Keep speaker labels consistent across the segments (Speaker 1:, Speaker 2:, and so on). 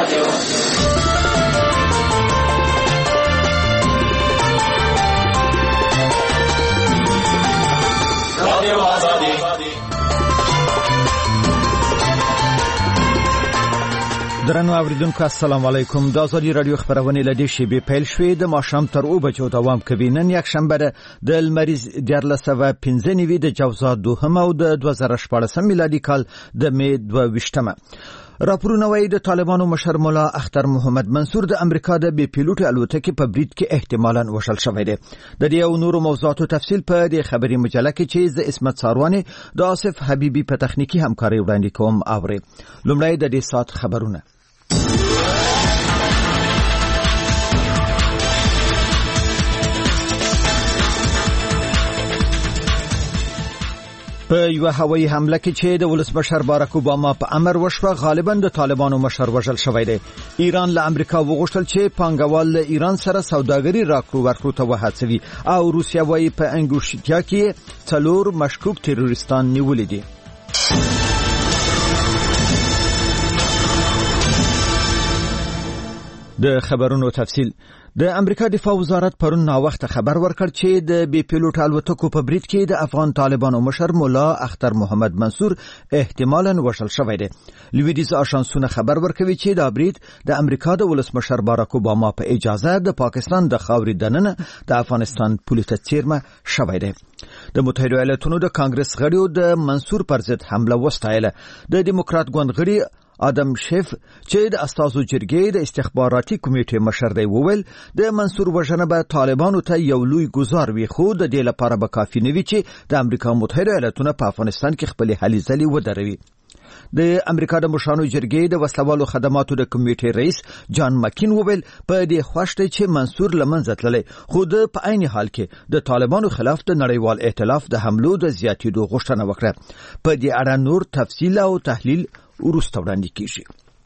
Speaker 1: درنو اوریدونکو السلام علیکم. د ازادي رادیو خبرونه لدی شی پیل شوې د ماښام تر 2 بجو دوام کوي. نن یک شنبه ده د لمریز 1415 د جوزا دوهم او د 2014 میلادي کال د می 22مه. راپورونه وايي د طالبانو مشر مولا اختر محمد منصور د امریکا د بي پیلوټ الوتکې په برید کې احتمالاً وشل شوی دی. د دې او نورو موضوعاتو تفصیل په دې خبري مجله کې چې ز اسمت سارواني د آصف حبيبي په تخنیکی همکاري وړاندې کوم. اوري لومړی د دې سات خبرونه. په یو هوایي حمله کې چې د ولسمشر باراک اوباما په امر وشوه غالبا د طالبانو مشر وژل شوی دی. ایران له امریکا وغوښتل چې پانګوال له ایران سره سوداګري راکړو ورکړو ته وهڅوي او روسیا وايي په انګوشتیا کې 4 مشکوک تروریستان نیولې دي. د خبرونو تفصیل. د امریکا دفاع وزارت پرون ناوخته خبر ورکړ چې د بي پیلوټ الوتکو په برید کې د افغان طالبانو مشر مولا اختر محمد منصور احتمالاً وشل شوی دی. لویدیز آشانسونه خبر ورکوي چې دا برید د امریکا د ولسمشر باراک اوباما په اجازه د پاکستان د خاورې دننه د افغانستان پولې ته څیرمه شوی دی. د متحده ایالاتونو د کانګرس غړیو د منصور پر ضد حمله وستایله. د دیموکرات ګوند غړي آدم شیف چې د استازو جرګې د استخباراتي کمیټې مشر دی وویل د منصور وژنه به طالبانو ته یو لوی ګزار وي خو د دې لپاره به کافي نه وي چې د امریکا متحده ایالاتونه په افغانستان کې خپل هلې ځلې ودروي. د امریکا د مشرانو جرګې د وسلوالو خدماتو د کمیټې رئیس جان مکین وویل په دې خوښ دی چې منصور لمنځه تللی خو د په عین حال کې د طالبانو خلاف د نړیوال ائتلاف د حملو د زیاتېدو غوښتنه وکړه. په دې اړه نور تفصیل او تحلیل وروسته وړاندې کیږي.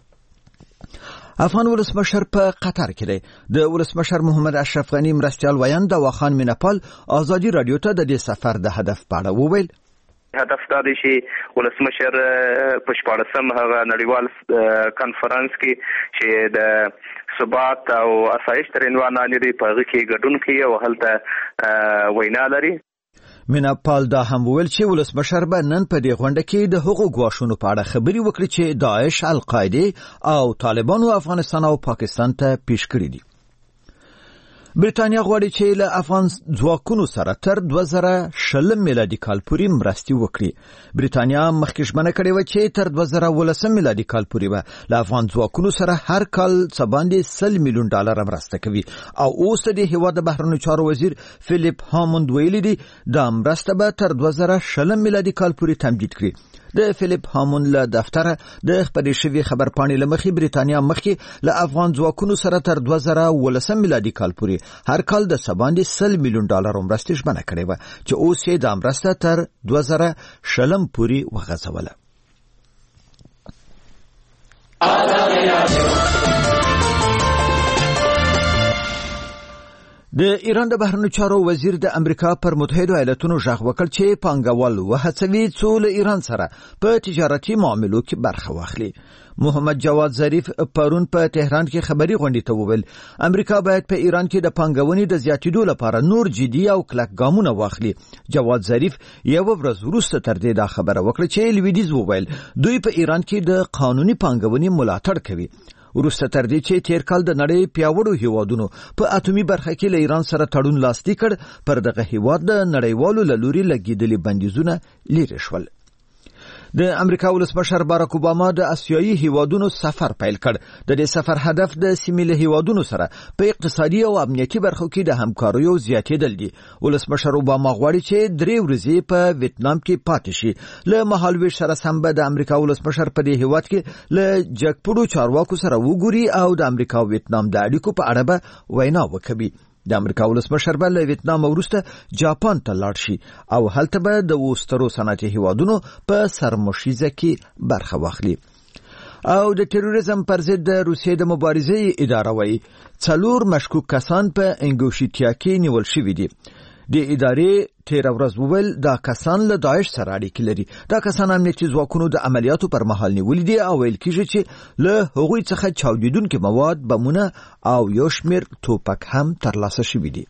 Speaker 1: افغان ولسمشر په قطر کې دی. د ولسمشر محمد اشرف غنی مرستیال ویاند دواخان مینپال ازادي رادیو ته د دې سفر د هدف په اړه وویل.
Speaker 2: هدف دا دی چې ولسمشر په 14 هغه نړیوال کانفرنس کې چې د ثبات او آسایش تر عنوان لري په هغه کې ګډون کوي او هلته وینا لري.
Speaker 1: مینپال دا هم ویل چې ولسمشر به نن په دې غونډه کې د حقوق ګواښونو په اړه خبري وکړي چې داعش، القاعده او طالبانو افغانستان او پاکستان ته پیش کړی دي. بریتانیا غواړي چې له افغان ځواکونو سره تر 2020 میلادي کال پورې مرستې وکړي. بریتانیا مخکې ژمنه کړې و چې تر 2019 میلادي کال پورې به له افغان ځواکونو سره هر کال څه باندې $100 میلیون مرسته کوي او اوس د هیواد د بهرنیو چارو وزیر فلیپ هاموند ویلي دي دا مرسته به تر 2020 میلادي کال پورې تمدید کړي. د فلیپ هاموند له دفتر د خبري شوی خبرپاڼې لمخې بریتانیا مخکې له افغان ځواکونو سره تر 2019 میلادي کال پورې هر کال د سباندې $100 میلیون مرستې ژمنه کړې و چې اوس یې د مرسته تر 2020 پورې وغځوله. د ایران د بهرنیو چارو وزیر د امریکا پر متحده ایالاتونو ژغ وکړ چې پانګوال وهڅوي څو له ایران سره په تجارتي معاملو کې برخه واخلي. محمد جواد ظریف پرون په تهران کې خبري غونډې ته وویل امریکا باید په ایران کې د پانګونې د زیاتېدو لپاره نور جدي او کلک ګامونه واخلي. جواد ظریف یو ورځ وروسته تر دې دا خبره وکړه چې لویدیز وویل دوی په ایران کې د قانوني پانګونې ملاتړ کوي. وروسته تر دې چې تیر کال د نړۍ پیاوړو هیوادونو په اتومي برخه کې له ایران سره تړون لاسلیک کړ پر دغه هیواد د نړیوالو له لوري لګیدلي بندیزونه لرې شول. د امریکا ولسمشر باراک اوباما د اسیایي هیوادونو سفر پیل کړ. د دې سفر هدف د سیمې له هیوادونو سره په اقتصادي او امنیتي برخو کې د همکاریو زیاتېدل دي. ولسمشر اوباما غواړي چې 3 ورځې په ویتنام کې پاتې شي. له مهالویش سره سم به د امریکا ولسمشر په دې هیواد کې له جګپړو چارواکو سره وګوري او د امریکا او ویتنام د اړیکو په اړه به وینا وکړي. د امریکا ولسمشر به له ویتنام وروسته جاپان ته لاړ شي او هلته به د وسترو صنعتي هیوادونو په سرمشیزه کې برخه واخلي. او د تروریزم پر ضد د روسیې د مبارزې اداره وایي 4 مشکوک کسان په انګوشتیا کې نیول شوي دي. د ادارې تیر ورځ وویل دا کسان له داعش سره اړیکې لري. دا کسان امنیتي ځواکونو د عملیاتو پر مهال نیولي دي او ویل کیږي چې له هغوی څخه چاودیدونکي مواد، بمونه او یو شمېر توپک هم ترلاسه شوي دي.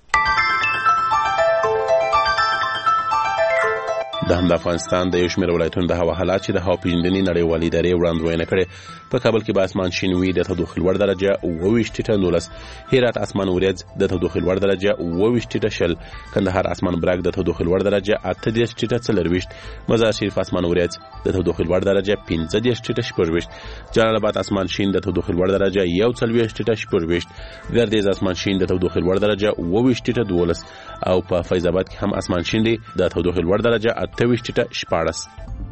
Speaker 3: د افغانستان د یو شمېر ولایتونو د هوا حالات چې د هوا پیژندنې نړیوالې ادارې وړاندوینه کړې. په کابل کې به اسمان شین وي، د تودوخې لوړ درجه 29.19، هرات اسمان وریځ د تودوخې لوړ درجه 29.0، کندهار اسمان برګ د تودوخې لوړ درجه 38.40، مزار شریف اسمان وریځ د تودوخې لوړ درجه 15.40، جلال آباد اسمان شین د تودوخې لوړ درجه 41.40، ګردیز اسمان شین د تودوخې لوړ درجه 22.12 او په فیض آباد کې هم اسمان شین دی د تودوخې لوړ درجه 28.14.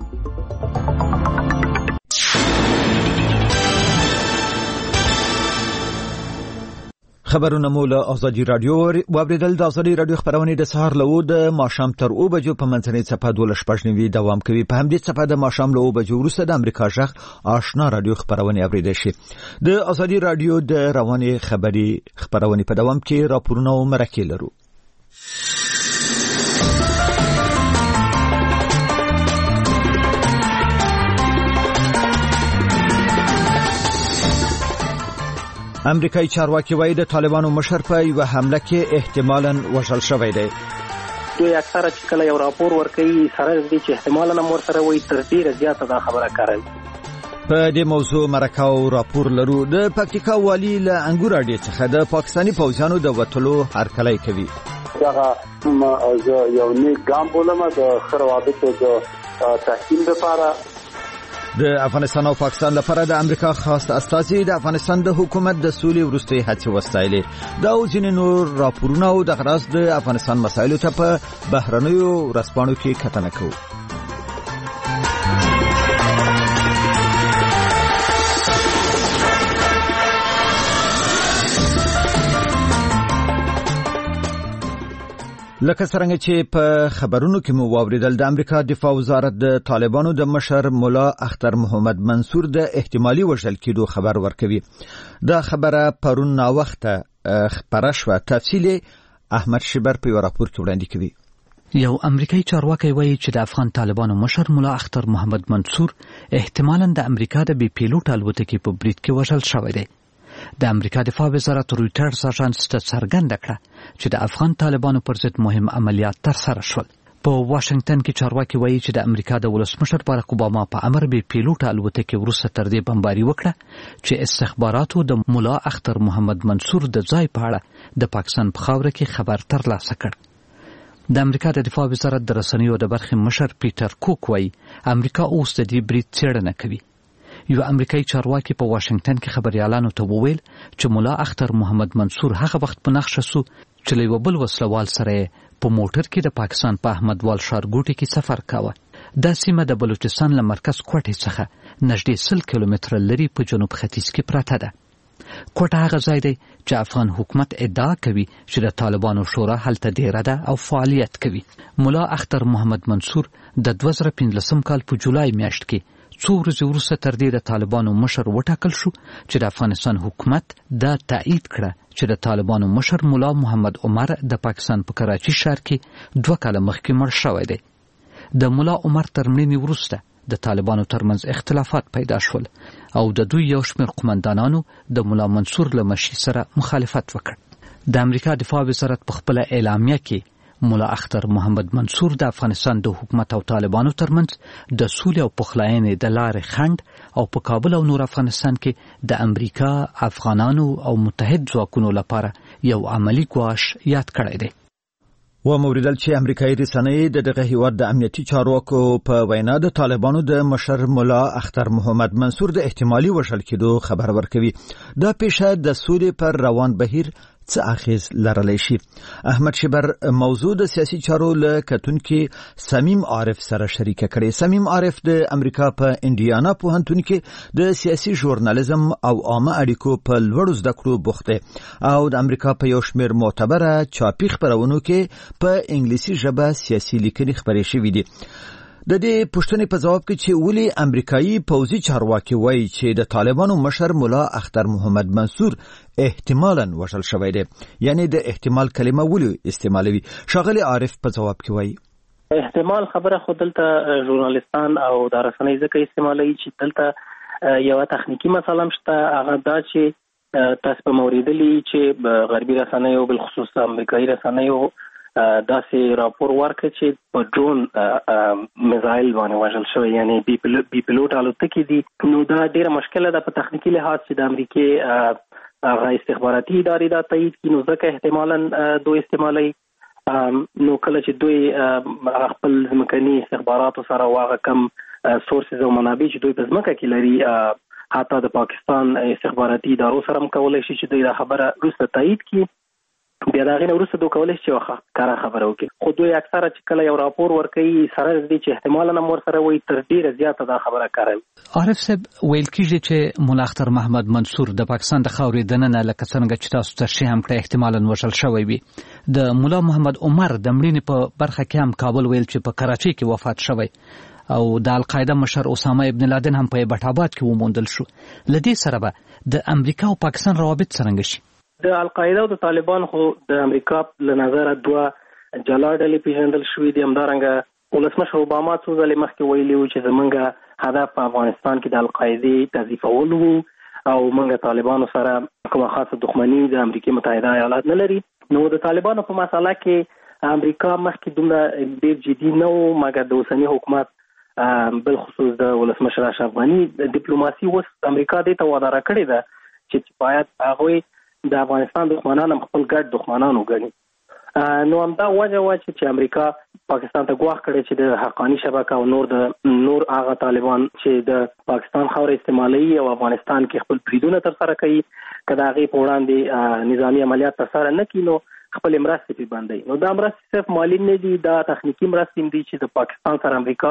Speaker 1: خبرونه مو له ازادي رادیو واوریدل. د ازادي رادیو خبرونه د سهار له د ماښام تر 2 بجو په منځنۍ صفحه 12:15 دوام کوي. په همدې صفحه د ماښام له 2 بجو وروسته د امریکا جغ آشنا رادیو خبرونه اوریدل شي. د ازادي رادیو د رواني خبرونه په دوام کې راپورونه او مرکې لرو. امریکایي چارواکي وايي د طالبانو مشر په یو حمله کې احتمالاً وژل شوی دی.
Speaker 4: دوی اکثره چې کله یو راپور ورکوي سره دې چې احتمالاً هم ورسره وایي تر ډیره زیاته دا خبره کوي.
Speaker 1: په دې موضوع مرکه او راپور لرو. د پکتیکا والی له انګور اډې څخه د پاکستاني پوځیانو د وټلو هرکلی کوي.
Speaker 5: دا یو نیک ګام بولم د خروابطو د تحکیم لپاره.
Speaker 1: د افغانستان او پاکستان لپاره د امریکا خاص استازي د افغانستان د حکومت د سولې وروستۍ هڅې وستایلې. دا او ځینې نور راپورونه او د غراس د افغانستان مسایلو ته په بهرنیو ورځپاڼو کې کتنه کوو. لکه څنګه چې په خبرونو کې مو واوریدل، د امریکا دفاع وزارت د طالبانو د مشر مولا اختر محمد منصور د احتمالي وژل کېدو خبر ورکوي. دا خبره پرون نا وخته خبره شوه. تفصیل احمد شبر په یو راپور کې وړاندې کوي.
Speaker 6: یو امریکایي چارواکي وایي چې د افغان طالبانو مشر مولا اختر محمد منصور احتمالاً د امریکا د بي پیلوټ الوتکې په برید کې وژل شوی دی. د امریکا دفاع وزارت رویټرز اژانس ته څرګنده کړه چې د افغان طالبانو پر ضد مهم عملیات ترسره شول. په واشنگټن کې چارواکي وایي چې د امریکا د ولسمشر باراک اوباما په امر بي پیلوټ الوتکې وروسته تر دې بمباري وکړه چې استخباراتو د مولا اختر محمد منصور د ځای په اړه د پاکستان په خاوره کې خبر ترلاسه کړ. د امریکا د دفاع وزارت د رسنیو د برخې مشر پیټر کوک وایي امریکا اوس د دې برید څېړنه کوي. یو امریکایي چارواکي په واشنگټن کې خبريالانو ته وویل چې مولا اختر محمد منصور هغه وخت په نقشه سو چې له یو بل وسلوال سره په موټر کې د پاکستان په احمدوال ښارګوټي کې سفر کاوه. دا سیمه د بلوچستان له مرکز کوټې څخه نږدې 100 کیلومتره لري په جنوب ختیځ کې پراته ده. کوټه هغه ځای دی چې افغان حکومت ادعا کوي چې د طالبانو شورا هلته ډیره ده او فعالیت کوي. مولا اختر محمد منصور د 2015 کال په جولای میاشت کې څو ورځې وروسته تر دې د طالبانو مشر وټاکل شو چې د افغانستان حکومت دا تایید کړه چې د طالبانو مشر مولا محمد عمر د پاکستان په کراچي ښار کې 2 کاله مخکې مړ شوی دی. د مولا عمر تر مړینې وروسته د طالبانو ترمنځ اختلافات پیدا شول او د دوی یو شمېر قومندانانو د مولا منصور له مشي سره مخالفت وکړ. د امریکا دفاع وزارت په خپل اعلامیه کې مولا اختر محمد منصور د افغانستان د حکومت او طالبانو ترمنځ د سولې او پخلاینې د لارې خنډ او په کابل او نور افغانستان کې د امریکا، افغانانو او متحد ځواکونو لپاره یو عملی ګواښ یاد کړی دی.
Speaker 1: و موریدل چې امریکایي رسنۍ د دغه هیواد د امنیتي چارواکو په وینا د طالبانو د مشر مولا اختر محمد منصور د احتمالي وژل کېدو خبر ورکوي. دا پیښه د سولې پر روان بهیر څه اغیز لرلی شي. احمد شبر موضوع د سیاسي چارو له کتونکي سمیم عارف سره شریکه کړي. سمیم عارف د امریکا په انډیانا پوهنتون کې د سیاسي ژورنالیزم او عامه اړیکو په لوړو زده کړو بوخت دی او د امریکا په یو شمېر معتبره چاپي خبرونو کې په انګلیسي ژبه سیاسي لیکنې خبرې شوې دي. د دې پوښتنې په جواب کې چې ولې امریکایي پوځي چارواکي وایي چې د طالبانو مشر مولا اختر محمد منصور احتمالاً وژل شوی دی، یعنی د احتمال کلمه ولې استعمالوي، ښاغلي عارف په جواب کې وایي
Speaker 4: احتمال خبره خو دلته ژورنالیستان او د رسنۍ ځکه استعمالوي چې دلته یو تخنیکی مسله مشته، هغه دا چې تاسو په موریدلی چې غربي رسنیو بالخصوص امریکایي رسنیو داسې راپور ورکړ چې په ډرون میزایل باندې وژل شوی، یعنی بي پلوټ الوتکې دي. نو دا ډیره مشکله ده په تخنیکی لحاظ چې د امریکای هغه استخباراتي ادارې دا تایید کړي، نو ځکه احتمالاً دوی استعمالوي. نو کله چې دوی خپل ځمکني استخباراتو سره واغه کم سورسز او منابع چې دوی په ځمکه کې لري، حتی د پاکستان استخباراتي ادارو سره هم کولای شي چې دوی دا خبره وروسته تایید کړي، بیا دا غینه وروسته دوی کولای شي چې کار خبره وکړي. خو دوی اکثره چې کله یو راپور ورکوي سره دې چې احتمالاً هم ورسره وي تر ډیره زیاته دا خبره کوي.
Speaker 6: عارف صاحب ویل کېږي چې مولا اختر محمد منصور د پاکستان د خاورې دننه لکه څنګه چې تاسو ترشیح هم کړی احتمالاً وژل شوی وي. د مولا محمد عمر د مړینې په برخه کې هم کابل ویل چې په کراچۍ کې وفات شوی او د القاعده مشر اسامه ابن لادن هم په ایبټ آباد کې وموندل شو. لدې سره به د امریکا او پاکستان روابط څنګه شي؟
Speaker 4: د القاعده او د طالبان خو د امریکا له نظره دوه جلا ډلې پیژندل شوې دي. همدارنګه ولسمشر اوباما څو ځلې مخکې ویلي و چې زمونږ هدف په افغانستان کې د القاعدې تضعیفول و او موږ طالبانو سره کومه خاصه دښمني د امریکا متحده ایالات نه لري. نو د طالبانو په مسله کې امریکا مخکې دومره ډیر جدي نه و، مګر د اوسني حکومت بالخصوص د ولسمشر اشرف غني ډیپلوماسي اوس امریکا دې ته واداره کړې ده چې باید هغوی د افغانستان دښمنان هم خپل ګډ دښمنان وګڼي. نو همدا وجه وه چې امریکا پاکستان ته ګواښ کړی چې د حقاني شبکه او نور هغه طالبان چې د پاکستان خاوره استعمالوي او افغانستان کې خپل بریدونه ترسره کوي، که د هغې په وړاندې نظامي عملیات ترسره نه کړي نو خپل مرستې پرې بندوي. نو دا مرستې صرف مالي نه دي، دا تخنیکي مرستې دي چې د پاکستان سره امریکا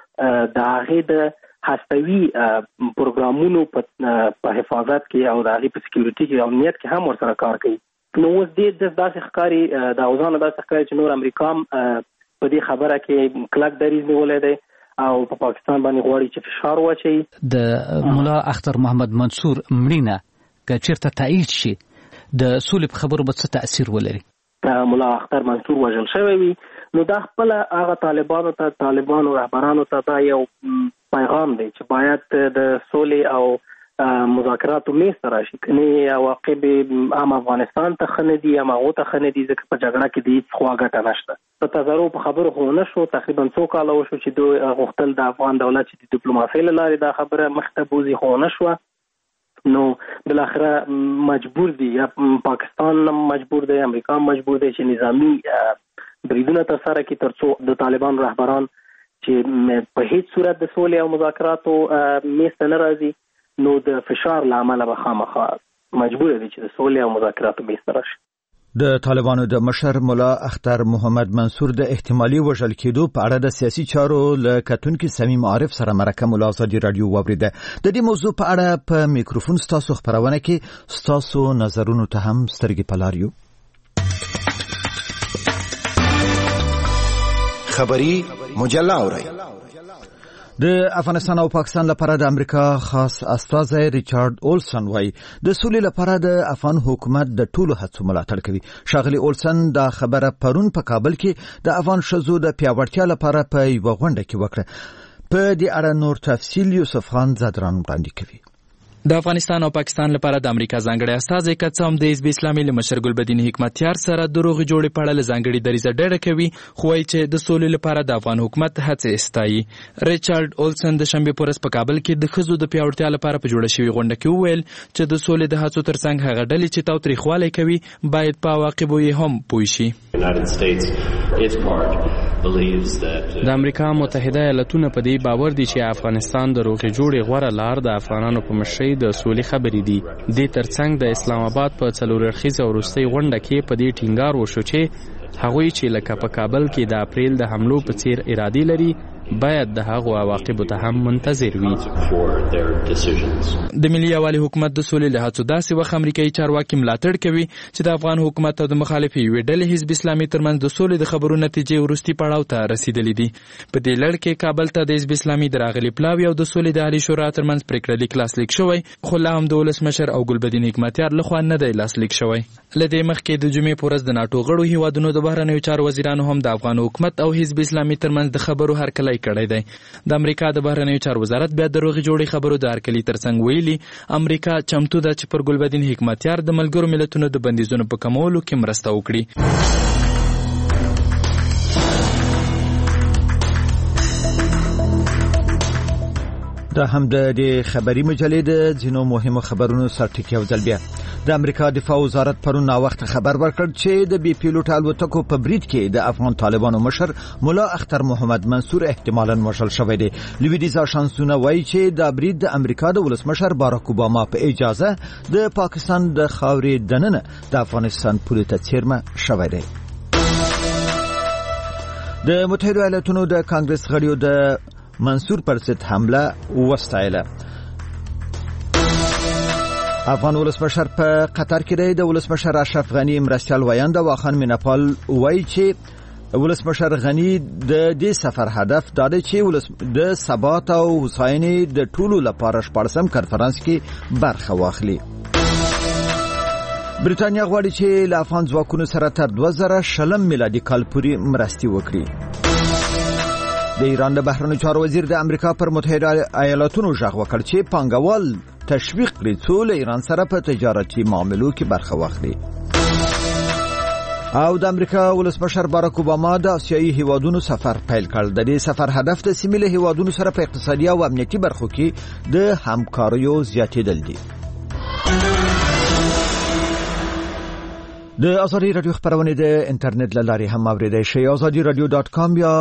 Speaker 4: د هغې د هستوي پروګرامونو په حفاظت کې او د هغې په سکیورټي کې او امنیت کې هم ورسره کار کوي. نو اوس داسې ښکاري د اوضاع داسې ښکاري چې نور امریکا هم په دې خبره کې کلک دریځ نیولی دی او په پاکستان باندې غواړي چې فشار واچوي.
Speaker 6: د مولا اختر محمد منصور مړینه که چېرته تایید شي د سولې په خبرو به څه تاثیر ولري؟
Speaker 4: مولا اختر منصور وژل شوی وي نو دا خپل هغه طالبانو رهبرانو ته دا یو پیغام دی چې باید د سولې او مذاکراتو میز ته راشي، کنې عواقب هم افغانستان ته ښه نه دي هم هغو ته ښه نه دي، ځکه په جګړه کې د هېڅ خوا ګټه نشته. په تضارو په خبرو خو نه شو، تقریبا 2 کاله وشو چې دوی غوښتل د افغان دولت چې د ډیپلوماسۍ له لارې دا خبره مخته بوځي، خو نه شوه. نو بالاخره مجبور دي، یا پاکستان مجبور دی، امریکا مجبور دی چې نظامی بریدونه ترسره کړي ترڅو د طالبان رهبران چې په هیڅ صورت د سولې او مذاکراتو میز ته نه راځي، نو د فشار له امله به خامخا مجبور دي چې د سولې او مذاکراتو میز ته راشي.
Speaker 1: د طالبانو د مشر مولا اختر محمد منصور د احتمالي وژل کېدو په اړه د سیاسي چارو له کتونکي صمیم عارف سره مرکه ملا ازادي رادیو واوریده. د دې موضوع په اړه په میکروفون ستاسو خبرونه کې ستاسو نظرونو ته هم سترګې په لار یو.
Speaker 7: خبری مجله اورئ.
Speaker 1: د افغانستان او پاکستان لپاره د امریکا خاص استازی ریچارډ اولسن وايي د سولې لپاره د افغان حکومت د ټولو هڅو ملاتړ کوي. ښاغلي اولسن دا خبره پرون په کابل کې د افغان ښځو د پیاوړتیا لپاره په یوه غونډه کې وکړه. په دې اړه نور تفصیل یوسف خان زادران وړاندې کوي.
Speaker 8: د افغانستان او پاکستان لپاره د امریکا ځانګړی استازی که څه هم د حزب اسلامي له مشر ګلبدین حکمتیار سره د روغې جوړې په اړه له ځانګړې دریځه ډډه کوي، خو وایي چې د سولې لپاره د افغان حکومت هڅې ستایي. ریچارډ اولسن د شنبې په ورځ په کابل کې د ښځو د پیاوړتیا لپاره په جوړه شوې غونډه کې وویل چې د سولې د هڅو ترڅنګ هغه ډلې چې تاوتریخوالی کوي باید په عواقبو یې هم پوه شي. د امریکا متحده ایالتونه په دې باور دي چې افغانستان د روغې جوړې غوره لار د افغانانو په مشرۍ د سولې خبرې دي. دې ترڅنګ د اسلام آباد په 4 اړخیزه وروستۍ غونډه کې په دې ټینګار وشو چې هغوی چې لکه په کابل کې د اپریل د حملو په څیر ارادې لري باید د هغو عواقبو ته هم منتظر وي. د ملي یووالي حکومت د سولې له هڅو داسې وخت امریکایي چارواکي ملاتړ کوي چې د افغان حکومت او د مخالفې یوې ډلې حزب اسلامي ترمنځ د سولې د خبرو نتیجې وروستي پړاو ته رسیدلې دي. په دې لړ کې کابل ته د حزب اسلامي د راغلي پلاوي او د سولې د عالي شورا ترمنځ پریکړه لیک لاسلیک شوی، خو لا هم د ولسمشر او ګلبدین حکمتیار لخوا نه دی لاسلیک شوی. له دې مخکې د جمعې په ورځ د ناټو غړو هیوادونو د بهرنیو چارو وزیرانو هم د افغان حکومت او حزب اسلامي ترمنځ د خبرو هرکلی کړی دی. د امریکا د بهرنیو چارو وزارت بیا د روغې جوړې خبرو د هرکلي ترڅنګ ویلي امریکا چمتو ده چې پر ګلبدین حکمتیار د ملګرو ملتونو د بندیزونو په کمولو کې مرسته وکړي.
Speaker 1: دا هم د خبري مجلې د ځینو مهمو خبرونو سرټکی او ځل بیا د امریکا دفاع وزارت پرون وخت خبر ورکړ چې د بي پیلوټ الوتکو په برید کې د افغان طالبانو مشر مولا اختر محمد منصور احتمالاً وژل شوی دی. لویدیځ آژانسونه وایي چې دا برید د امریکا د ولسمشر باراک اوباما په اجازه د پاکستان د خاورې دننه د افغانستان پولې ته څیرمه شوی دی. د متحده ایالاتونو د کانګرس غړیو د منصور پر ضد حمله وستایله. افغان ولسمشر په قطر کې د ولسمشر اشرف غنی مرستیال وایند واخان میناپال وایي چې ولسمشر غنی د دې سفر هدف دا دی چې د ثبات او هوساینې د ټولو لپاره شپږم کنفرانس کې برخه واخلي. بریټانیا غواړي چې له افغان ځواکونو سره تر 2020 میلادي کال پورې مرستې وکړي. د ایران د بهرنیو چارو وزیر د امریکا پر متحده ایالاتونو ژغ وکړ چې پانګوال تشویق کړي چې له ایران سره په تجارتي معاملو کې برخه واخلي. او د امریکا ولسمشر باراک اوباما د آسیایي هیوادونو سفر پیل کړ. د دې سفر هدف د سیمې له هیوادونو سره په اقتصادي او امنیتي برخو کې د همکاریو زیاتېدل دي. د ازادي رادیو خبرونه د انټرنیټ له لارې هم اوریدئ شئ. azadiradio.com یا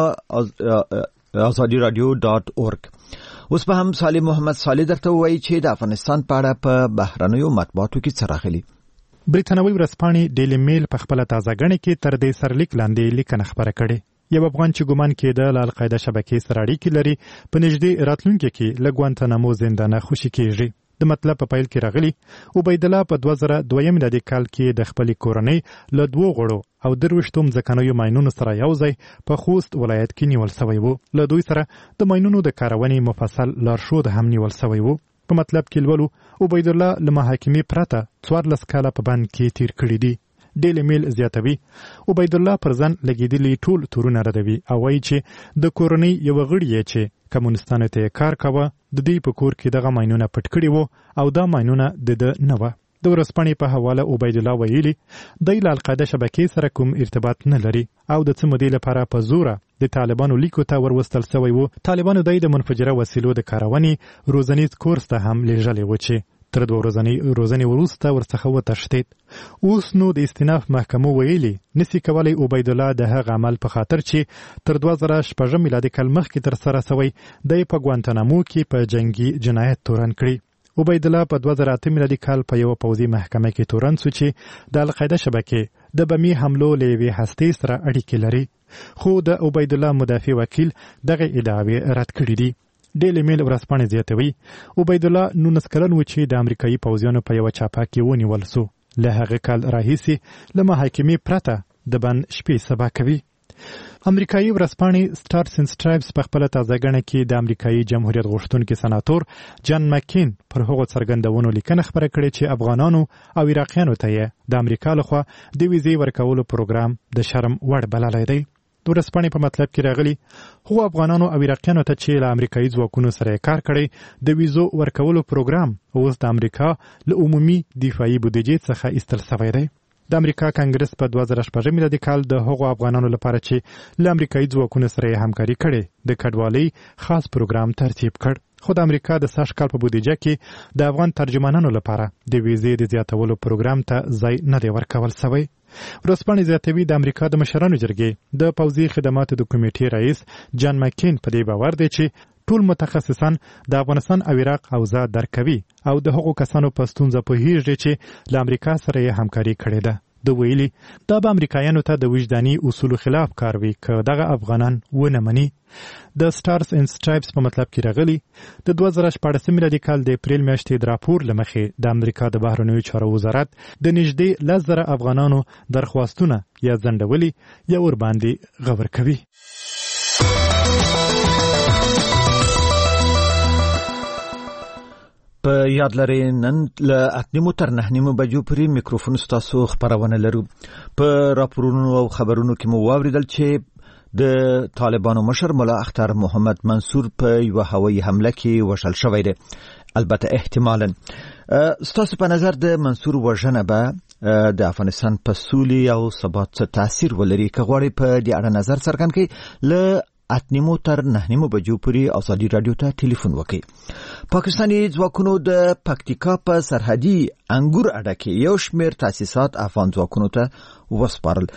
Speaker 1: azadiradio.org. اوس به هم سالم محمد صالح درته وایي چې د افغانستان په اړه په بهرنیو مطبوعاتو کې څه راغلي.
Speaker 9: بریټانوي ورځپاڼې ډیلی میل په خپل تازه غړي کې تر دې سرلیک لاندې لیکنه خبره کړې. یو افغان چې ګومان کېده له القاعده شبکې سره اړیکې لري په نږدې راتلونکي کې له ګوانتانامو زندانه خوشي کېږي. د مطلب په پیل کې راغلی عبید الله په 2002 میلادي کال کې د خپل کورنۍ له 2 غړو او 23 ځکانیو ماینونو سره یوځای په خوست ولایت کې نیول شوی وو. له دوی سره د ماینونو د کارونې مفصل لارښود هم نیول شوی وو. په مطلب کې لولو عبید الله له محاکمې پرته 14 کاله په بند کې تیر کړی دی. ډیلی میل زیاتوي عبید الله پر ځان لګیدلی ټول تورونه ردوي او وایي چې د کورنۍ یو غړی چې کمونستانو ته کار کاوه د دې په کور کې دغه ماینونه پټ کړي وو او دا ماینونه د نه و. د ورځپاڼې په حواله عبید الله ویلي د القاعده شبکې سره کوم ارتباط نه لري او د څه مودې لپاره په زوره د طالبانو لیکو ته وروستل شوی وو. طالبانو د منفجره وسیلو د کارونې روزنیز کورس ته هم لیږلی و چې تر 2 روزنې وروسته ورڅخه وتښتید. اوس نو د استیناف محکمو ویلي نسی کولای عبید الله د هغه عمل په خاطر چې تر 2006 میلادي کال مخکې تر سره شوی د په ګوانتانامو کې په جنگي جنایت تورن کړی. عبید الله په 2008 میلادي کال په یو پوځي محکمه کې تورن شو چې د القاعده شبکې د بمي حملو لوي هستې سره اړیکې لري. خو د عبید الله مدافع وکیل دغه ادعاوې رد کړې دي. ډیلی میل ورځپاڼې زیاتوي عبید الله 19 کلن و چې د امریکایي پوځیانو په یو چاپه کې ونیول شو. له هغه کال راهیسې له محاکمې پرته د بند شپې سبا کوي. امریکایي ورځپاڼې سټارز اینډ سټرایپس په خپل تازه غړي کې د امریکایي جمهوریت غوښتونکي سناتور جان مکین پر هغو څرګندونو لیکنه خبره کړې چې افغانانو او عراقیانو ته د امریکا لخوا د ویزې ورکولو پروګرام د شرم وړ بللی دی. د ورځپاڼې په مطلب کې راغلي خو افغانانو او عراقیانو ته چې له امریکایي ځواکونو سره کار کړی د ویزو ورکولو پروګرام اوس د امریکا له عمومي دفاعي بودیجې څخه ایستل شوی دی. د امریکا کانګرس په 2006 میلادي کال د هغو افغانانو لپاره چې له امریکایي ځواکونو سره همکاري کړي د کډوالۍ خاص پروګرام ترتیب کړ. خو د امریکا د سږ کال په بودیجه کې د افغان ترجمانانو لپاره د ویزې د زیاتولو پروګرام ته ځای نه دی ورکول شوی. ورځپاڼې زیاتوي د امریکا د مشرانو جرګې د پوځي خدماتو د کمیټې رئیس جان مکین په دې باور دی چې ټول متخصصان د افغانستان او عراق اوضاع درک کوي او د هغو کسانو په ستونزه پوهیږي چې له امریکا سره یې همکاري کړې ده. د ویلي دا به امریکایانو ته د وجداني اصولو خلاف کار وي که دغه افغانان ونه مني. د سټارز اینډ سټرایپس په مطلب کې راغلي د 2014 میلادي کال د اپریل میاشتې د راپور له مخې د امریکا د بهرنیو چارو وزارت د نږدې 10,000 افغانانو درخواستونه یا ځنډولي یا ورباندې غور کوي.
Speaker 1: په یاد لرئ نن له 8 تر 9 بجو پورې میکروفون ستاسو خبرونه لرو. په راپورونو او خبرونو کې مو واوریدل چې د طالبانو مشر ملا اختر محمد منصور په یو هوایي حمله کې وژل شوی دی. البته احتمالاً ستاسو په نظر د منصور وژنه به د افغانستان په سولې او ثبات څه تاثیر ولري؟ که غواړئ په دې اړه نظر څرګند کړئ له 8 تر 9 بجو پورې ازادي رادیو ته ټلیفون وکړئ. پاکستاني ځواکونو د پکتیکا په سرحدي انګور اډه کې یو شمېر تاسیسات افغان ځواکونو ته وسپارل.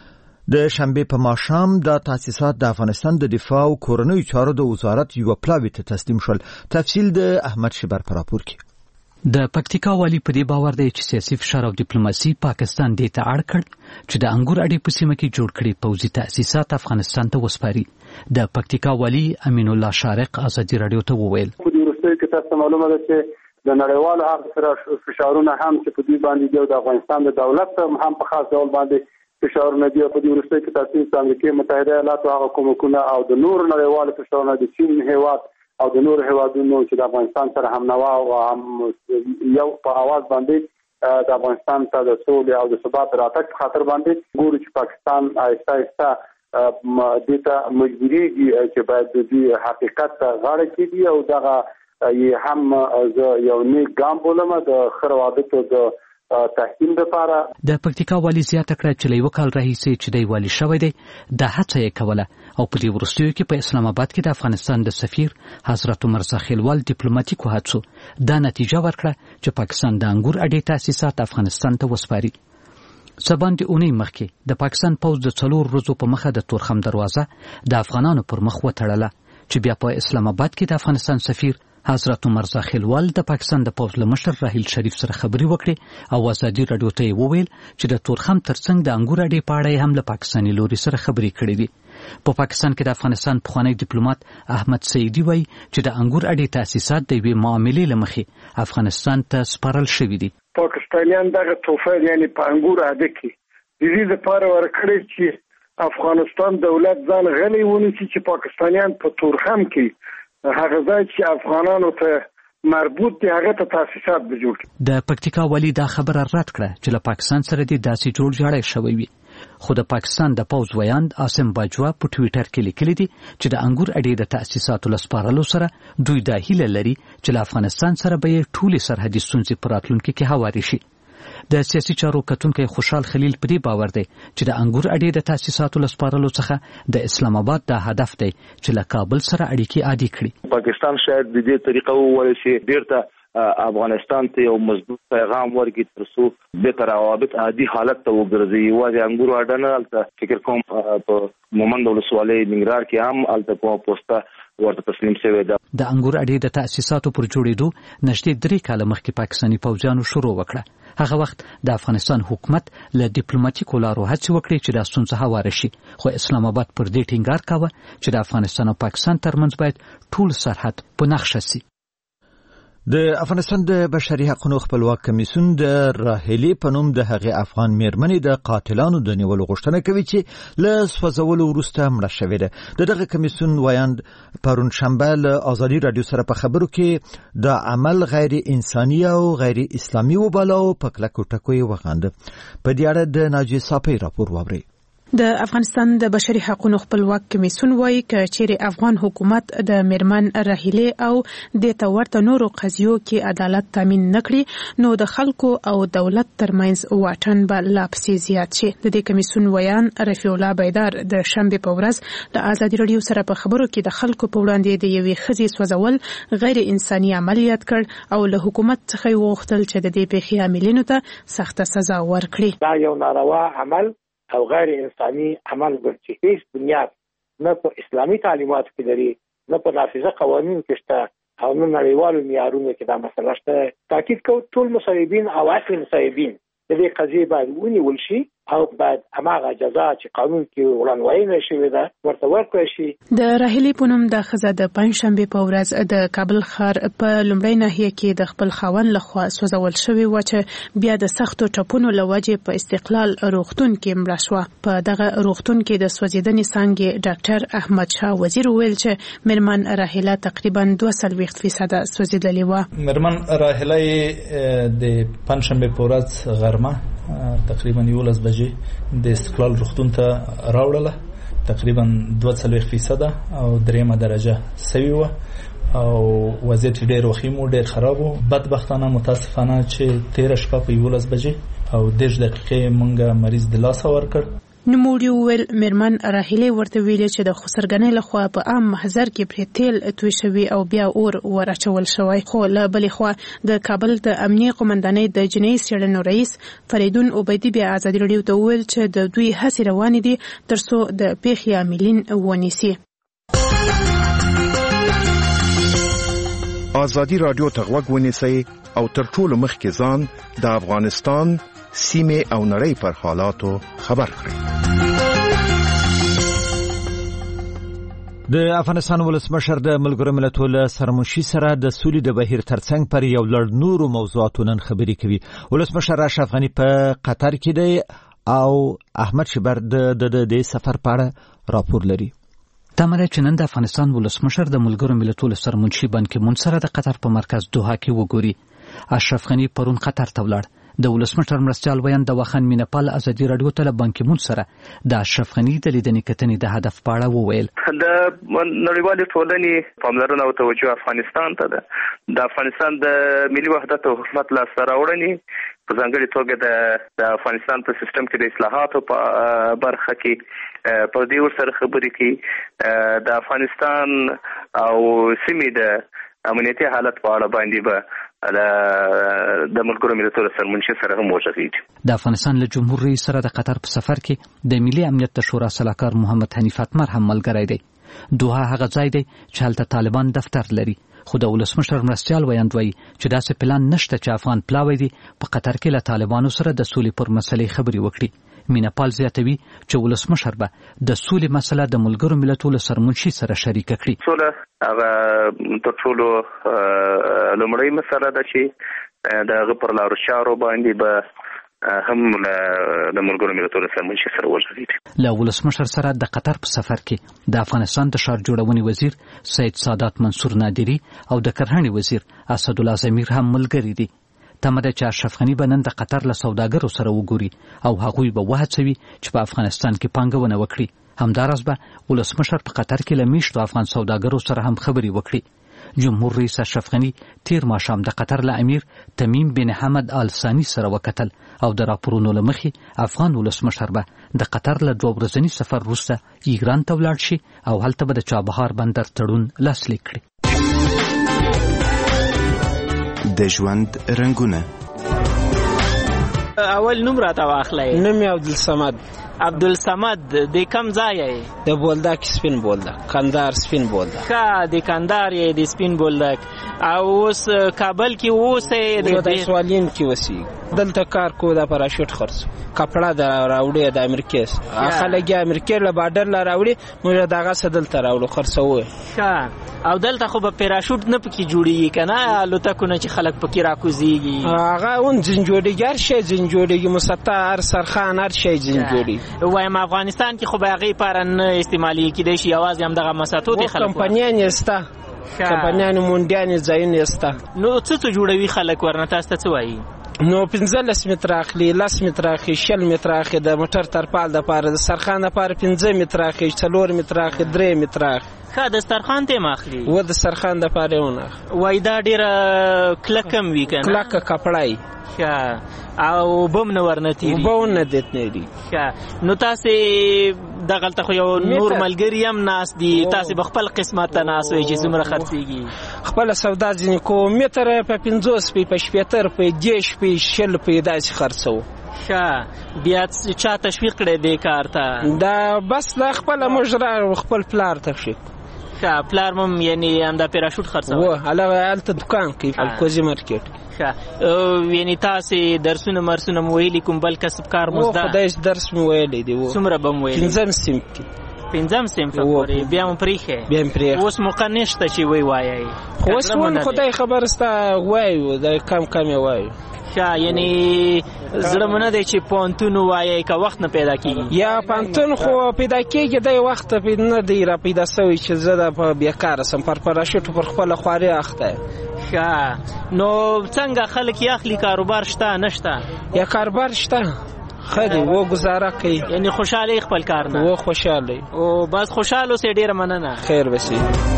Speaker 1: د شنبه په ماښام د تاسیسات د افغانستان د دفاع او کورنیو چارو د وزارت یو پلاوی ته تسلیم شول. تفصیل د احمد شبر په راپور کې.
Speaker 6: د پکتیکا والی په دې باور دی چې سیاسي فشار او ډیپلوماسي پاکستان دې ته اړ کړ چې د انګور اډې په سیمه کې جوړ کړي پوځي تاسیسات افغانستان ته وسپاري. د پکتیکا والی امین الله شارق ازادي رادیو ته وویل
Speaker 5: په دې وروستیو کې تاسو معلومه ده چې د نړیوالو هغه سره فشارونه هم چې په دې باندې د افغانستان د دولت هم په خاص ډول باندې فشارونه دی. په دې وروستیو کې تاسو د امریکا متحده ایالاتو هغه کومکونه او د نور نړیوالو فشارونه د چین هیواد او د نور هیوادونو چې د افغانستان سره هم نوا او هم یو په आवाज باندې د افغانستان ته د سولې او د ثبات راتګ خاطر باندې ګوري چې پاکستان آهسته آهسته دته مجبوريږي چې باید د دې حقیقت غاړه کېږي او دغه هم یو نیک ګام بولم د خروادتو د تحکیم لپاره.
Speaker 6: د پکتیکا والی زیاته کړه چې یو کال راهیسې چې دی والی شوی دی د هڅه یې کوله او په دې وروستیو کې په اسلام آباد کې د افغانستان د سفیر حضرت عمر زاخیلوال ډیپلوماټیکو هڅو دا نتیجه ورکړه چې پاکستان د انګور اډې تاسیسات افغانستان ته وسپاري. سباندې اونۍ مخکې د پاکستان پوځ د 4 ورځو په مخه د تورخم دروازه د افغانانو پر مخ وتړله چې بیا په اسلام آباد کې د افغانستان سفیر حضرت عمر زاخیلوال د پاکستان د پوځ له مشر راهیل شریف سره خبرې وکړې او ازادي رادیو ته یې وویل چې د تورخم ترڅنګ د انګور اډې په اړه هم له پاکستاني لوري سره خبرې کړې دي. په پاکستان کې د افغانستان پخوانی ډیپلوماټ احمد سعیدي وایي چې د انګور اډې تاسیسات د یوې معاملې له مخې افغانستان ته سپارل شوي دي.
Speaker 10: پاکستانیان دغه توفه یعنی په انګور اډې کې د دې لپاره ورکړي چې افغانستان دولت ځان غلی ونیسي چې پاکستانیان په تورخم کې هغه ځای چې افغانانو ته مربوط دي هغه ته تاسیسات به جوړ کړي.
Speaker 6: د پکتیکا والی دا خبره رد کړه چې له پاکستان سره دې داسې جوړ جاړی شوی وي. خو د پاکستان د پوځ ویاند عاصم باجوا په ټویټر کې لیکلي دي چې د انګور اډې د تاسیساتو لسپارلو سره دوی دا هیله لري چې له افغانستان سره به یې ټولې سرحدي ستونزې په راتلونکي کې هوارې شي. د سیاسي چارو کتونکي خوشحال خلیل په دې باور دی چې د انګور اډې د تاسیساتو لسپارلو څخه د اسلام آباد د هدف دی چې له کابل سره اړیکې عادي کړي.
Speaker 11: پاکستان شاید د دې طریقه ووایي چې بیرته افغانستان ته یو مضبوط پیغام ورکړي ترڅو به تر روابط عادي حالت ته وګرځي. یوازې انګور اډه نه البته فکر کوم په مومند ولسوالۍ ننګرهار کې هم البته کومه پوسټه ورته تسلیم شوې ده.
Speaker 6: د انګور اډې د تاسیساتو پر جوړېدو نږدې 3 کاله مخکې پاکستاني پوځیانو شروع وکړه. هغه وخت د افغانستان حکومت له ډیپلوماټیکو لارو هڅې وکړې چې د ستونزه هواره شي، خو اسلام آباد پر دې ټینګار کاوه چې د افغانستان او پاکستان ترمنځ باید ټول سرحد په نښه شي.
Speaker 1: د افغانستان د بشري حقوقو خپلواک کمیسیون د راهلي په نوم د هغې افغان میرمنې د قاتلانو د نیولو غوښتنه کوي چې له سوځولو وروسته مړه شوې ده. دغه کمیسیون ویاند پرون شنبه له ازادي رادیو سره په خبرو کې د عمل غیر انساني او غیر اسلامي وباله او په کلکو ټکو یې وغانده. په دې اړه د ناجیه صافی راپور واورئ.
Speaker 12: د افغانستان د بشري حقوقو خپلواک کمیسیون وایي چې چیرې افغان حکومت د میرمن راهیلې او د تورته نورو قضیو کې عدالت تامین نکړي نو د خلکو او دولت ترمنځ واټن به لا پسې زیات شي. د دې کمیسیون ویان رفیع الله بیدار د شنبه په ورځ د ازادي رادیو سره په خبرو کې د خلکو په وړاندې د یوې ښځې سوځول غیر انساني عمل یاد کړ او له حکومت څخه وغوښتل چې د دې پیښې عاملینو ته سخته سزا ورکړي.
Speaker 13: دا یو ناروا عمل او غیر انساني عمل ګرځي. هیڅ بنیاد نه په اسلامي تعلیماتو کې لري، نه په نافذه قوانینو کې شته او نه نړیوالو معیارونو کې دا مسله شته. تاکید کوو ټول مصیبین او اصل مصیبین د دې قضیې باید ونیول شي او باید هماغه جزا چې قانون کې وړاندوینه شوې ده ورته ورکړل شي.
Speaker 12: د راهیلې پونم د ښځه د پنځشنبې په ورځ د کابل ښار په لومړۍ ناحیه کې د خپل خاوند لخوا سوځول شوې و چې بیا د سختو ټپونو له وجې په استقلال روغتون کې مړه شوه. په دغه روغتون کې د سوځېدنې څانګې ډاکټر احمد شاه وزیر وویل چې مېرمن راهیله تقریبا 2% سوځېدلې وه.
Speaker 14: مېرمن راهیله د پنځشنبې په ورځ غرمه تقریبا 11 بجې د استقلال روغتون ته راوړله. تقریبا 2% او 3 درجه سوي و او وضعیت ډېر وخیم او ډېر خراب و. بدبختانه متاسفانه چې 13 شپه په 11 بجې او 10 دقیقې مونږه مریض د لاس ورکړ.
Speaker 12: نوموړي وویل مېرمن راهیلې ورته ویلې چې د خسرګنۍ لخوا په عام محضر کې پرې تیل توی شوي او بیا اور ورچول شوی. خو له بلې خوا د کابل د امنیه قومندانۍ د جنایي څېړنو رئیس فریدون عبیدي بیا ازادي راډیو ته وویل چې د دوی هڅې روانې دي ترڅو د پیښې عاملین ونیسي.
Speaker 7: ازادي راډیو ته غوږ ونیسئ او تر ټولو مخکې ځان د افغانستان سیمه او نړۍ پر حالاتو خبر کړئ.
Speaker 1: د افغانستان ولسمشر د ملګرو ملتونو سرمنشي سره د سولې د بهیر ترڅنګ پر یو لړ نورو موضوعاتو نن خبرې کوي. ولسمشر اشرف غنی په قطر کې دی او احمد شبر د سفر په اړه راپور لري.
Speaker 6: تمره چې نن د افغانستان ولسمشر د ملګرو ملتونو سرمنشي بان کی مون سره د قطر په مرکز دوحه کې وګوري. اشرف غنی پرون قطر ته ولاړ. د ولسمشر مرستیال ویان د وخن مینپال ازادي راډیو ته بان کی مون سره د اشرف غنی د لیدنې کتنې د هدف په اړه وویل.
Speaker 2: د نړیوالې ټولنې پاملرنه او توجه افغانستان ته ده. د افغانستان د ملي وحدت او حکومت لاسته راوړنې په ځانګړي توګه د افغانستان په سیستم کې د اصلاحاتو په برخه کې په دې ورسره خبرې کوي. د افغانستان او سیمې د امنیتي حالت په اړه باندې به د ملګرو ملتونو سرمنشي سره هم وشفید.
Speaker 6: د افغانستان له جمهور رئیس سره د قطر په سفر کې د ملي امنیت د شورا سلاکار محمد حنیف اتمر هم ملګری دی. دوحه هغه ځای دی چې هلته طالبان دفتر لري. خو د ولسمشر مرستیال ویاندوي چې داسې پلان نشته چې افغان پلاوی دی په قطر کې له طالبانو سره د سولې پر مسلې خبرې وکړي. مینپال زیاتوي چې ولسمشر به د سولې مسله د ملګرو ملتونو سرمنشي سره شریک کړي.
Speaker 2: سوله هغه تر ټولو لومړی مسله ده چې د غپر لارو چارو باندې به هم د ملګرو ملتونو سرمنشي سره وشفید.
Speaker 6: له ولسمشر سره د قطر په سفر کې د افغانستان د ښار جوړونې وزیر سید سادات منصور نادری او د کرهڼې وزیر اسدالله ضمیر هم ملګري دي. تمه ده چې اشرف غنی به نن د قطر له سوداګرو سره وګوري او هغوی به وهڅوي چې په افغانستان کې پانګونه وکړي. همداراز به ولسمشر په قطر کې له میشتو افغان سوداګرو سره هم خبرې وکړي. جمهور رئیس اشرف غنی تیر ماښام د قطر له امیر تمیم بن حمد آل ثانی سره وکتل او د راپورونو له مخې افغان ولسمشر به د قطر له 2 ورځني سفر وروسته ایران ته ولاړ شي او هلته به د چابهار بندر تړون لاسلیک کړي.
Speaker 7: د ژوند رنگونه.
Speaker 15: اول نوم راته واخلئ.
Speaker 16: نوم عبدالصمد.
Speaker 15: عبدالصمد د کم ځای یې؟
Speaker 16: د بولدک سپین بولدک، کندهار سپین بولدک.
Speaker 15: ښه د کندهار یې د سپین بولدک. او اوس کابل کې اوسئ؟
Speaker 16: د سوالین کې اوسېږي. دلته کار کو د پراشوټ خرڅو کپړه د راوړې د امریکا خلک یې امریکا له بارډر لا راوړي موږ دغه څه دلته راوړو خرڅو.
Speaker 15: ښه او دلته خو به پراشوټ نه پکې جوړیږي کنه الوتکونه چې خلک پکې راکوزیږي
Speaker 16: هغه اون جنجوړیګر شي جنجوړیږي مسطر سرخان هر شي جنجوړي.
Speaker 15: وایم افغانستان کې خو به هغې لپاره نه استعمالي کېدی شي یوازې همدغه مساطو دي خلک
Speaker 16: کمپنیان یې سته کمپنیان مونډیان ځایونه یې سته.
Speaker 15: نو څه جوړوي خلک ورنه تاسو ته څه وایي؟
Speaker 16: نو 15 متر اخلي 10 متر اخلي 20 متر اخلي د موټر ترپال د پاره د سرخان لپاره 15 متر اخلي 4 متر اخلي 3 متر اخلي.
Speaker 15: ښه د سرخان ته ماخلي
Speaker 16: و د سرخان د پاره ونه
Speaker 15: وای دا ډیره کلکم وی کنه
Speaker 16: کلکه کپړای.
Speaker 15: ښه او بم نه ورنتی
Speaker 16: بم نه دت نه دی.
Speaker 15: ښه نو تاسو دغلته خو یو نور ملګری هم ناس دي تاسو بخپل قسمت ته ناس وي چې زمره خرڅيږي
Speaker 16: خپل سودا ځین کو متر په 50 په 75 په 10 په 60 په داسې خرڅو.
Speaker 15: ښه بیا چا تشویق کړی دې کار ته؟
Speaker 16: دا بس د خپل مجرا خپل پلار تشویق.
Speaker 15: پلار مم یعنی هم د پراشوټ خرڅاوه
Speaker 16: و هلته دکان کې الکوزي مارکیټ
Speaker 15: یعنی تاسو درسونه مرسونه مو ویلي کوم بل کسب کار مو زده
Speaker 16: خدای درس مو ویلي دی
Speaker 15: څومره به مو ویلي
Speaker 16: 5
Speaker 15: صنف پورې بیا مو پریخه اوس موقع نشته چې وایي
Speaker 16: خو اوس خدای خبر ستا وایو د کم وایو
Speaker 15: یعنی زړه مونږ دی چې پونتون وایي که وخت نه پیدا کیږي
Speaker 16: یا پونتون خو پیدا کیږي د وخت په نه دی را پیدا سوی چې زه په بیکار سم پر پراشوټ پر خپل خواري اخته
Speaker 15: نو څنګه خلک یې اخلي کاروبار شته نشته
Speaker 16: یا کاروبار شته خدي و گزاره کوي
Speaker 15: یعنی خوشاله خپل کار نه
Speaker 16: و خوشاله
Speaker 15: او بس خوشاله سي ډیر مننه
Speaker 16: خیر وسی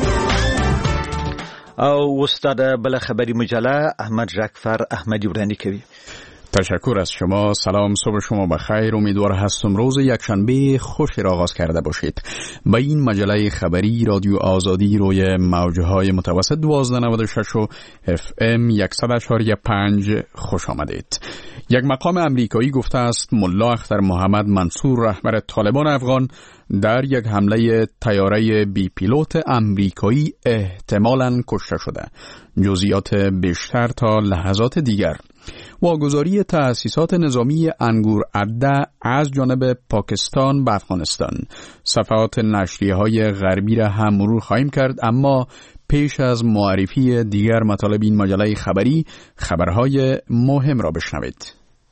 Speaker 1: او استاد بل خبری مجله احمد جعفر احمدی ورانی کوي.
Speaker 17: تشکر از شما. سلام، صبح شما بخیر. امیدوار هستم روز یکشنبه خوشی را آغاز کرده باشید. به این مجله خبری رادیو آزادی روی موجهای متوسط 1296 و FM 100.5 خوش آمدید. یک مقام امریکایی گفته است ملا اختر محمد منصور رهبر طالبان افغان در یک حمله طیاره بی پیلوت امریکایی احتمالاً کشته شده. جزئیات بیشتر تا لحظات دیگر. واگذاری تأسیسات نظامی انگور عده از جانب پاکستان به افغانستان. صفحات نشریه‌های غربی را هم مرور خواهیم کرد، اما پیش از معرفی دیگر مطالب این مجله خبری خبرهای مهم را بشنوید.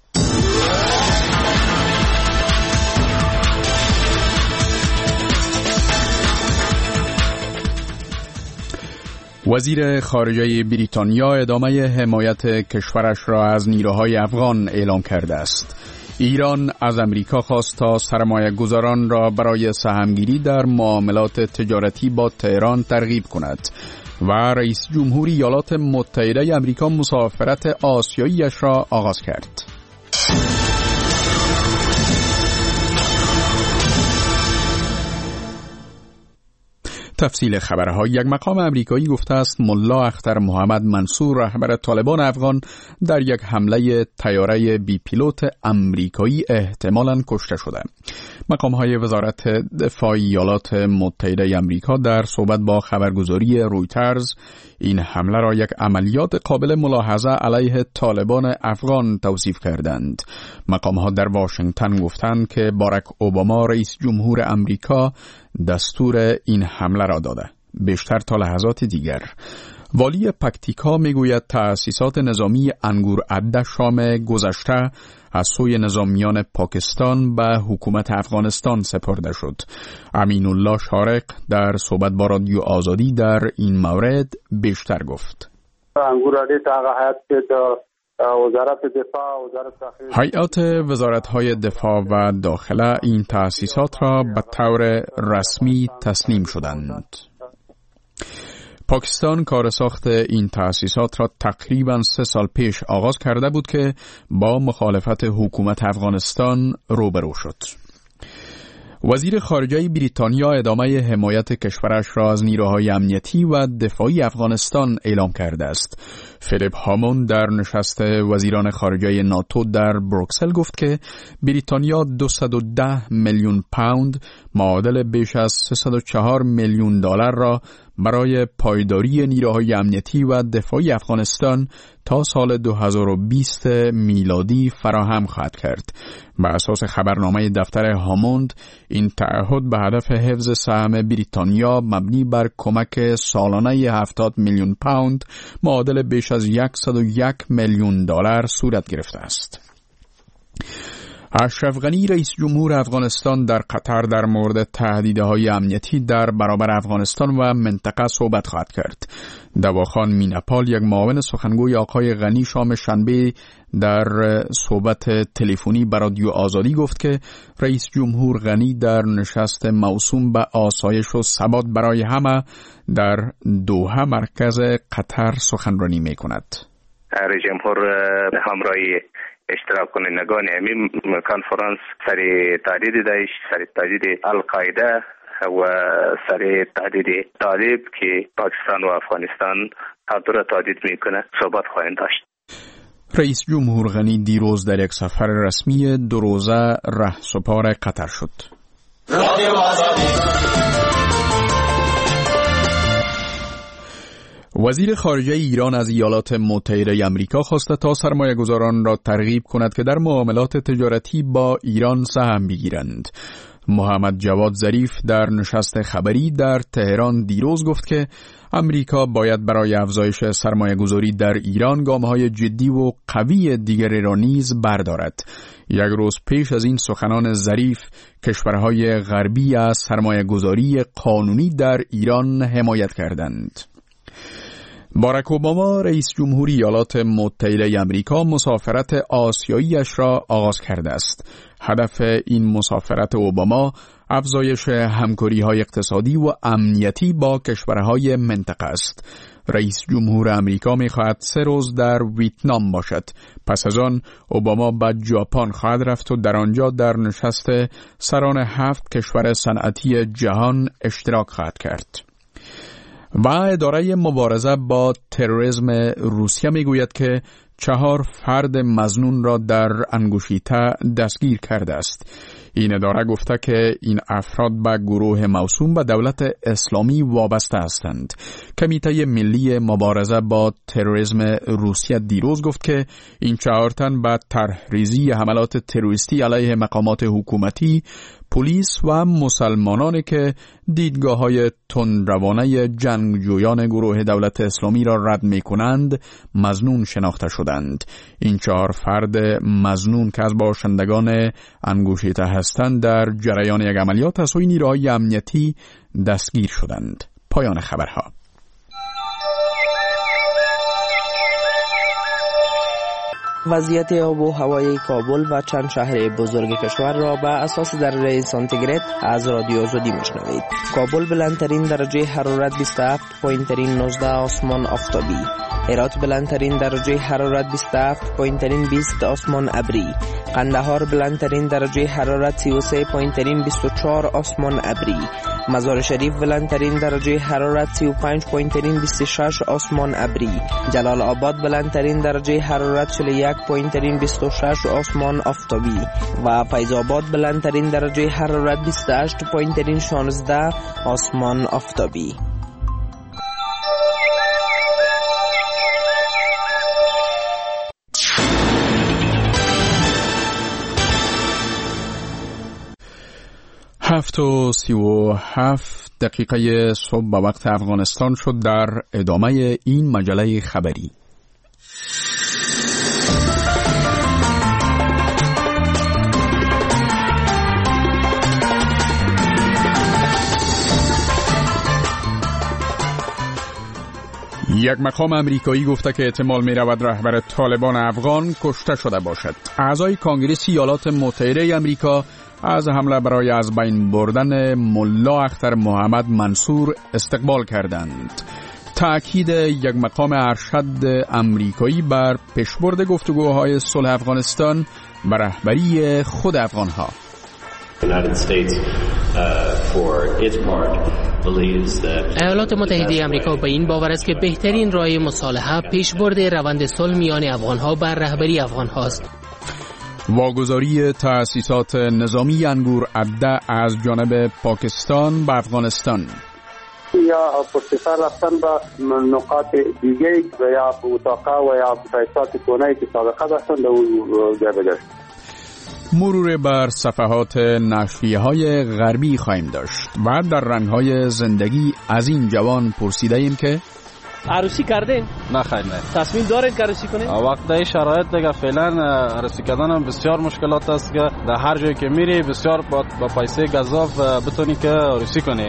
Speaker 17: وزیر خارجه بریتانیا ادامه حمایت کشورش را از نیروهای افغان اعلام کرده است. ایران از امریکا خواست تا سرمایه گذاران را برای سهمگیری در معاملات تجارتی با تهران ترغیب کند و رئیس جمهور ایالات متحده امریکا مسافرت آسیاییش را آغاز کرد. تفصیل خبرها. یک مقام امریکایی گفته است ملا اختر محمد منصور رهبر طالبان افغان در یک حمله طیاره بی پیلوت امریکایی احتمالاً کشته شده. مقام‌های وزارت دفاع ایالات متحده امریکا در صحبت با خبرگزاری رویترز این حمله را یک عملیات قابل ملاحظه علیه طالبان افغان توصیف کردند. مقام‌ها در واشنگتن گفتند که باراک اوباما رئیس جمهور امریکا دستور این حمله را داده. بیشتر تا لحظات دیگر. والی پکتیکا میگوید تأسیسات نظامی انگور عده شام گذشته از سوی نظامیان پاکستان به حکومت افغانستان سپرده شد. امین الله شارق در صحبت با رادیو آزادی در این مورد بیشتر گفت. هیئات وزارت‌های دفاع و داخله این تأسیسات را به طور رسمی تسلیم شدند. پاکستان کار ساخت این تأسیسات را تقریباً 3 سال پیش آغاز کرده بود که با مخالفت حکومت افغانستان روبرو شد. وزیر خارجه بریتانیا ادامه حمایت کشورش را از نیروهای امنیتی و دفاعی افغانستان اعلام کرده است. فیلیپ هاموند در نشست وزیران خارجه ناتو در بروکسل گفت که بریتانیا 210 میلیون پوند معادل بیش از 304 میلیون دلار را برای پایداری نیروهای امنیتی و دفاعی افغانستان تا سال 2020 میلادی فراهم خواهد کرد. بر اساس خبرنامه دفتر هاموند این تعهد به هدف حفظ سهم بریتانیا مبنی بر کمک سالانه 70 میلیون پوند معادل بیش از 101 میلیون دلار صورت گرفته است. اشرف غنی رئیس جمهور افغانستان در قطر در مورد تهدیدهای امنیتی در برابر افغانستان و منطقه صحبت خواهد کرد. دواخان مینپال یک معاون سخنگوی آقای غنی شام شنبه در صحبت تلفنی با رادیو آزادی گفت که رئیس جمهور غنی در نشست موسوم به آسایش و ثبات برای همه در دوحه مرکز قطر سخنرانی می‌کند.
Speaker 2: رئیس جمهور همراهی اشتراک کنندگان این کنفرانس سر تهدید داعش، سر تهدید القاعده و سر تهدید طالب که پاکستان و افغانستان هر دو را تهدید میکنه صحبت خواهند داشت.
Speaker 17: رئیس جمهور غنی دیروز در یک سفر رسمی 2 روزه رهسپار قطر شد. وزیر خارجه ایران از ایالات متحده آمریکا خواسته تا سرمایه‌گذاران را ترغیب کند که در معاملات تجارتی با ایران سهم بگیرند. محمد جواد ظریف در نشست خبری در تهران دیروز گفت که آمریکا باید برای افزایش سرمایه‌گذاری در ایران گام‌های جدی و قوی دیگری را نیز بردارد. یک روز پیش از این سخنان ظریف، کشورهای غربی از سرمایه‌گذاری قانونی در ایران حمایت کردند. باراک اوباما رئیس جمهوری ایالات متحده آمریکا مسافرت آسیایی‌اش را آغاز کرده است. هدف این مسافرت اوباما افزایش همکاری‌های اقتصادی و امنیتی با کشورهای منطقه است. رئیس جمهور آمریکا می‌خواهد 3 روز در ویتنام باشد. پس از آن اوباما به ژاپن خواهد رفت و در آنجا در نشست سران 7 کشور صنعتی جهان اشتراک خواهد کرد. و اداره مبارزه با تروریسم روسیه میگوید که 4 فرد مظنون را در انگوشیته دستگیر کرده است. این اداره گفته که این افراد به گروه موسوم به دولت اسلامی وابسته هستند. کمیته ملی مبارزه با تروریسم روسیه دیروز گفت که این 4 تن به طرحریزی حملات تروریستی علیه مقامات حکومتی، پلیس و مسلمانانی که دیدگاه‌های تندروانه جنگجویان گروه دولت اسلامی را رد می‌کنند مظنون شناخته شدند. این 4 فرد مظنون که از باشندگان انگوشیته هستند در جریان یک عملیات از سوی نیروهای امنیتی دستگیر شدند. پایان خبرها.
Speaker 18: وضعیت آب و هوای کابل و چند شهر بزرگ کشور را به اساس درجه سانتیگراد از رادیو آزادی میشنوید. کابل بلندترین درجه حرارت 27 پایین ترین 19 آسمان آفتابی. هرات بلندترین درجه حرارت 27 پایین ترین 20 آسمان ابری. قندهار بلندترین درجه حرارت 33 پایین ترین 24 آسمان ابری. مزار شریف بلندترین درجه حرارت 35 پایین ترین 26 آسمان ابری. جلال آباد بلندترین درجه حرارت 41 پایین ترین 26 آسمان آفتابی و فیض آباد بلندترین درجه حرارت 28 پایین ترین 16 آسمان آفتابی.
Speaker 17: هفت و 37 دقیقه صبح به وقت افغانستان شد. در ادامه این مجله خبری یک مقام امریکایی گفته که احتمال می رود رهبر طالبان افغان کشته شده باشد. اعضای کانگرس ایالات متحده آمریکا از حمله برای از بین بردن ملا اختر محمد منصور استقبال کردند. تأکید یک مقام ارشد امریکایی بر پیشبرد گفتگوهای صلح افغانستان به رهبری خود افغانها.
Speaker 19: ایالات متحده آمریکا به این باور است که بهترین راه مصالحه پیشبرد روند صلح میان افغانها بر رهبری افغانهاست.
Speaker 17: واگذاری تأسیسات نظامی انگور عده از جانب پاکستان به افغانستان
Speaker 5: یا پشت سر رفتن به نقاط دیگه و یا اتاقه و یا تأسیسات کونه‌ای که سابقه داشتن در اون جای بگشت.
Speaker 17: مرور بر صفحات نشریه‌های غربی خواهیم داشت و در رنگ‌های زندگی از این جوان پرسیده ایم که
Speaker 20: عروسی کردین؟
Speaker 21: نه خیر نه.
Speaker 20: تصمیم دارین که عروسی کنین؟
Speaker 21: وقت در شرایط دیگه فعلا عروسی کردن هم بسیار مشکلات است که در هر جایی که میری بسیار با پیسه گزاف بتونی که عروسی کنی.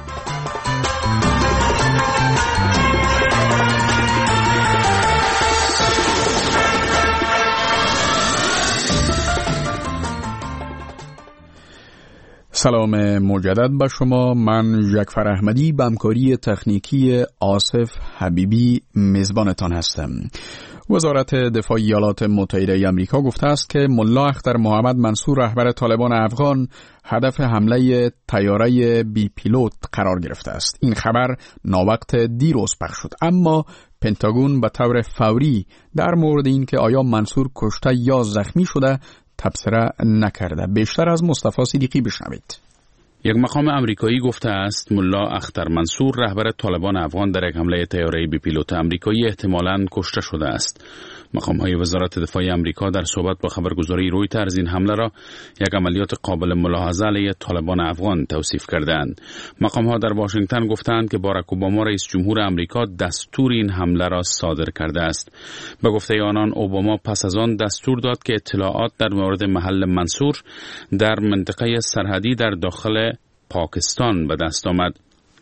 Speaker 17: سلام مجدد به شما. من جعفر احمدی به همکاری تکنیکی آصف حبیبی میزبانتان هستم. وزارت دفاع ایالات متحده آمریکا گفته است که ملا اختر محمد منصور رهبر طالبان افغان هدف حمله طیاره بی پیلوت قرار گرفته است. این خبر ناوقت دیروز پخش شد، اما پنتاگون به طور فوری در مورد این که آیا منصور کشته یا زخمی شده تبصره نکرده. بیشتر از مصطفی صدیقی بشنوید.
Speaker 3: یک مقام آمریکایی گفته است ملا اختر منصور رهبر طالبان افغان در یک حمله طیاره‌ای بی پیلوت آمریکایی احتمالاً کشته شده است. مقام‌های وزارت دفاع آمریکا در صحبت با خبرگزاری رویترز این حمله را یک عملیات قابل ملاحظه علیه طالبان افغان توصیف کردند. مقام‌ها در واشنگتن گفتند که باراک اوباما رئیس جمهور آمریکا دستور این حمله را صادر کرده است. به گفته آنان اوباما پس از آن دستور داد که اطلاعات در مورد محل منصور در منطقه سرحدی در داخل پاکستان به دست آمد.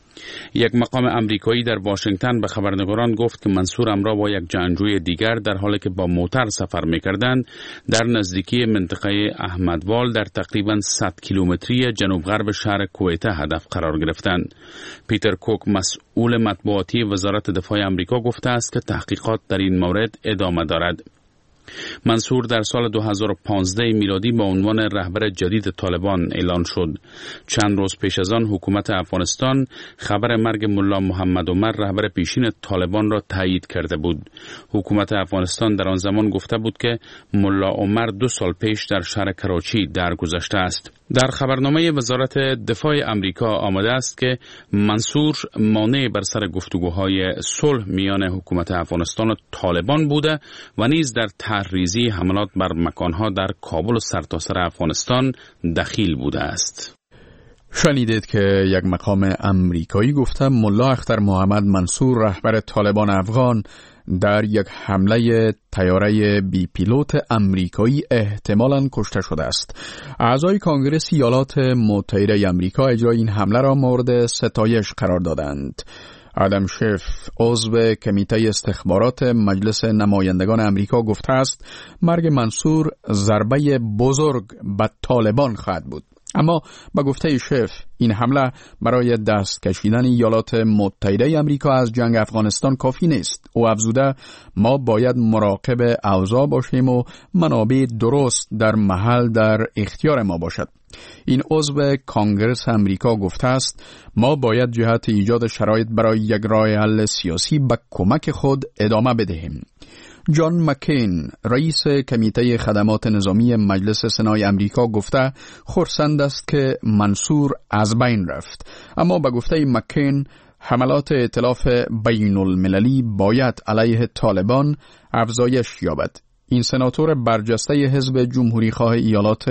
Speaker 3: یک مقام آمریکایی در واشنگتن به خبرنگاران گفت که منصور همراه با یک جنگجوی دیگر در حالی که با موتر سفر می‌کردند در نزدیکی منطقه احمدوال در تقریباً 100 کیلومتری جنوب غرب شهر کویته هدف قرار گرفتند. پیتر کوک مسئول مطبوعاتی وزارت دفاع آمریکا گفته است که تحقیقات در این مورد ادامه دارد. منصور در سال 2015 میلادی با عنوان رهبر جدید طالبان اعلان شد. چند روز پیش از آن حکومت افغانستان خبر مرگ ملا محمد عمر رهبر پیشین طالبان را تایید کرده بود. حکومت افغانستان در آن زمان گفته بود که ملا عمر 2 سال پیش در شهر کراچی درگذشته است. در خبرنامه وزارت دفاع آمریکا آمده است که منصور مانع بر سر گفتگوهای صلح میان حکومت افغانستان و طالبان بوده و نیز در طرح‌ریزی حملات بر مکانها در کابل و سرتاسر افغانستان دخیل بوده است.
Speaker 17: شنیدید که یک مقام آمریکایی گفته ملا اختر محمد منصور رهبر طالبان افغان در یک حمله طیاره بی پیلوت آمریکایی احتمالاً کشته شده است. اعضای کنگره ایالات متحده آمریکا اجرای این حمله را مورد ستایش قرار دادند. آدم شیف عضو کمیته استخبارات مجلس نمایندگان آمریکا گفته است مرگ منصور ضربه بزرگ به طالبان خواهد بود. اما با گفته شیف این حمله برای دست کشیدن ایالات متحده آمریکا از جنگ افغانستان کافی نیست. او افزوده ما باید مراقب اوضاع باشیم و منابع درست در محل در اختیار ما باشد. این عضو کانگرس آمریکا گفته است ما باید جهت ایجاد شرایط برای یک راه حل سیاسی به کمک خود ادامه بدهیم. جان مکین رئیس کمیته خدمات نظامی مجلس سنای آمریکا گفته خرسند است که منصور از بین رفت، اما به گفته مکین حملات ائتلاف بین المللی باید علیه طالبان افزایش یابد. این سناتور برجسته حزب جمهوری خواه ایالات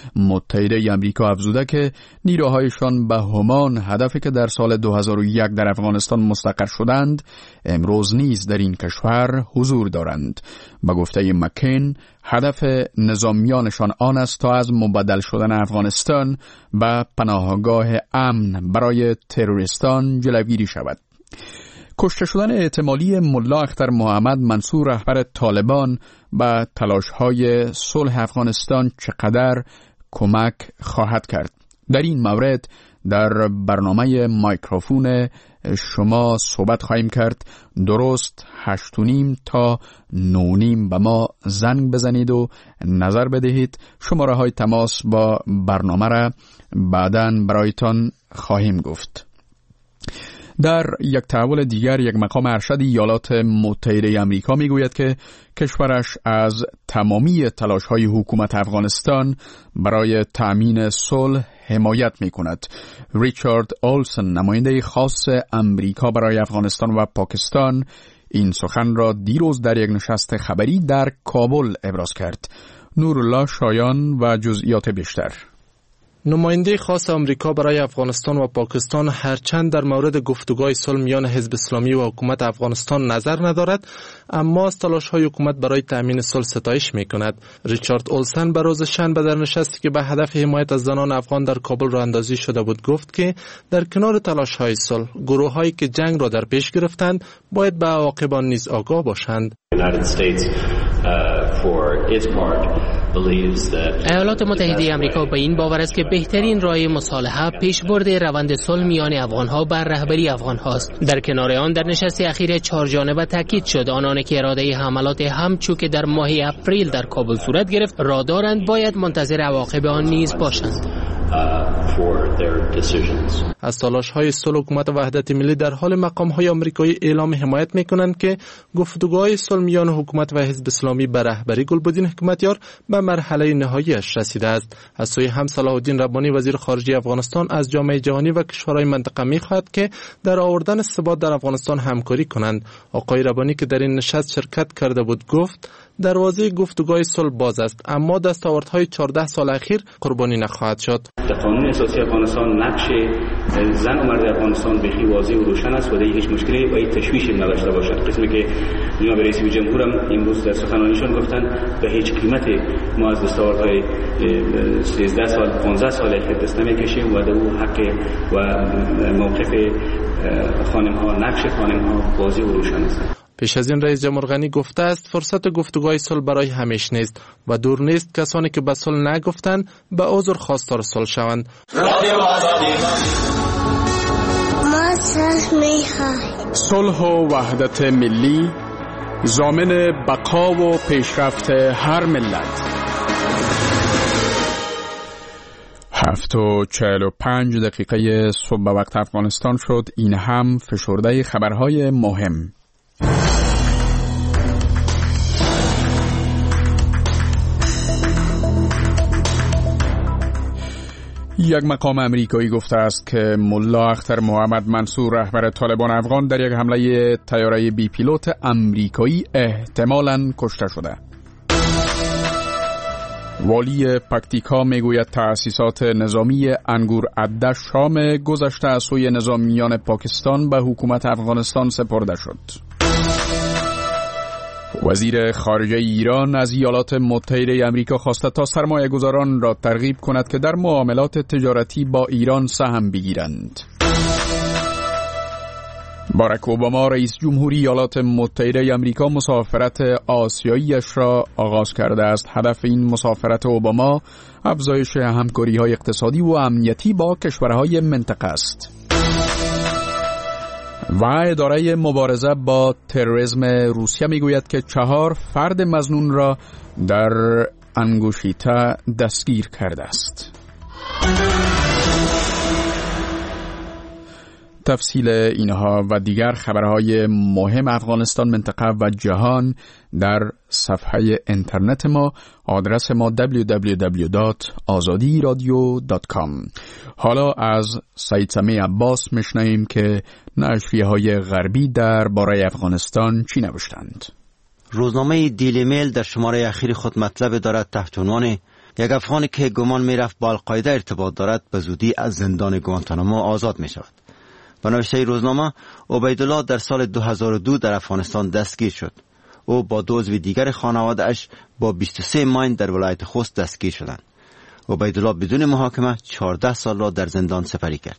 Speaker 17: متحده آمریکا افزوده که نیروهایشان به همان هدفی که در سال 2001 در افغانستان مستقر شدند امروز نیز در این کشور حضور دارند. به گفته مکین هدف نظامیانشان آن است تا از مبدل شدن افغانستان به پناهگاه امن برای تروریستان جلوگیری شود. کشته شدن احتمالی ملا اختر محمد منصور رهبر طالبان به تلاش‌های صلح افغانستان چقدر کمک خواهد کرد؟ در این مورد در برنامه مایکروفون شما صحبت خواهیم کرد. درست 8:30 تا 9:30 به ما زنگ بزنید و نظر بدهید. شماره های تماس با برنامه را بعداً برایتان خواهیم گفت. در یک تحول دیگر یک مقام ارشد ایالات متحده آمریکا میگوید که کشورش از تمامی تلاش‌های حکومت افغانستان برای تأمین صلح حمایت می‌کند. ریچارد اولسن نماینده خاص آمریکا برای افغانستان و پاکستان این سخن را دیروز در یک نشست خبری در کابل ابراز کرد. نورالله شایان و جزئیات بیشتر.
Speaker 22: نماینده خاص آمریکا برای افغانستان و پاکستان هرچند در مورد گفتگوهای صلح میان حزب اسلامی و حکومت افغانستان نظر ندارد، اما از تلاش‌های حکومت برای تأمین صلح ستایش می‌کند. ریچارد اولسن به روز شنبه در نشستی که به هدف حمایت از زنان افغان در کابل راه اندازی شده بود گفت که در کنار تلاش‌های صلح، گروه‌هایی که جنگ را در پیش گرفتند باید به عواقب آن نیز آگاه باشند.
Speaker 19: ایالات متحده آمریکا به این باور است که بهترین راه مصالحه پیشبرد روند صلح میان افغان‌ها بر رهبری افغان‌هاست. در کنار آن در نشست اخیر 4 جانبه تاکید شد آنان که اراده حملات همچو که در ماه اپریل در کابل صورت گرفت را دارند باید منتظر عواقب آن نیز باشند.
Speaker 22: از تلاش‌های صلح حکومت وحدت ملی در حال مقام‌های آمریکایی اعلام حمایت می‌کنند که گفتگوهای صلح میان حکومت و حزب اسلامی به رهبری گلبدین حکمتیار به مرحله نهایی‌اش رسیده است. از سوی هم صلاح الدین ربانی وزیر خارجه افغانستان از جامعه جهانی و کشورهای منطقه می‌خواهد که در آوردن ثبات در افغانستان همکاری کنند. آقای ربانی که در این نشست شرکت کرده بود گفت دروازه گفتگوهای صلح باز است، اما دستاوردهای 14 سال اخیر قربانی نخواهد شد.
Speaker 4: در قانون اساسی افغانستان نقش زن و مرد افغانستان بخی واضح و روشن است و دیگه هیچ مشکلی و هیچ تشویشی نداشته باشد. قسمی که جناب رئیس جمهور هم امروز در سخنرانیشان گفتند به هیچ قیمتی ما از دستاوردهای 13 سال 15 سال اخیر دست نمی‌کشیم و در او حق و موقف خانم‌ها، نقش خانم‌ها واضح و روشن است.
Speaker 22: پیش از این رئیس جمهور غنی گفته است فرصت گفتگوهای صلح برای همیشه نیست و دور نیست کسانی که به صلح نگفتند به عذر خواستار صلح شوند.
Speaker 8: ما صلح می‌خواهیم.
Speaker 17: صلح و وحدت ملی ضامن بقا و پیشرفت هر ملت. 7:45 صبح به وقت افغانستان شد. این هم فشرده خبرهای مهم. یک مقام امریکایی گفته است که ملا اختر محمد منصور رهبر طالبان افغان در یک حمله طیاره بی پیلوت امریکایی احتمالاً کشته شده. والی پکتیکا میگوید تأسیسات نظامی انگور عده شام گذشته از سوی نظامیان پاکستان به حکومت افغانستان سپرده شد. وزیر خارجه ایران از ایالات متحده آمریکا خواسته تا سرمایه‌گذاران را ترغیب کند که در معاملات تجارتی با ایران سهم بگیرند. باراک اوباما رئیس جمهوری ایالات متحده آمریکا مسافرت آسیایی‌اش را آغاز کرده است. هدف این مسافرت اوباما افزایش همکاری‌های اقتصادی و امنیتی با کشورهای منطقه است. و اداره مبارزه با تروریسم روسیه میگوید که 4 فرد مظنون را در انگوشیتا دستگیر کرده است. تفصیل اینها و دیگر خبرهای مهم افغانستان، منطقه و جهان در صفحه اینترنت ما. آدرس ما www.azadiradio.com. حالا از سید سمیع عباس میشنویم که نشریه‌های غربی در باره افغانستان چی نوشتند.
Speaker 23: روزنامه دیلی میل در شماره اخیر خود مطلب دارد تحت عنوان یک افغانی که گمان میرفت با القاعده ارتباط دارد به زودی از زندان گوانتانامو آزاد می شود. به نوشته روزنامه، عبیدالله در سال 2002 در افغانستان دستگیر شد. او با 2 عضو دیگر خانواده اش با 23 ماین در ولایت خوست دستگیر شدند. عبیدالله بدون محاکمه 14 سال را در زندان سپری کرد.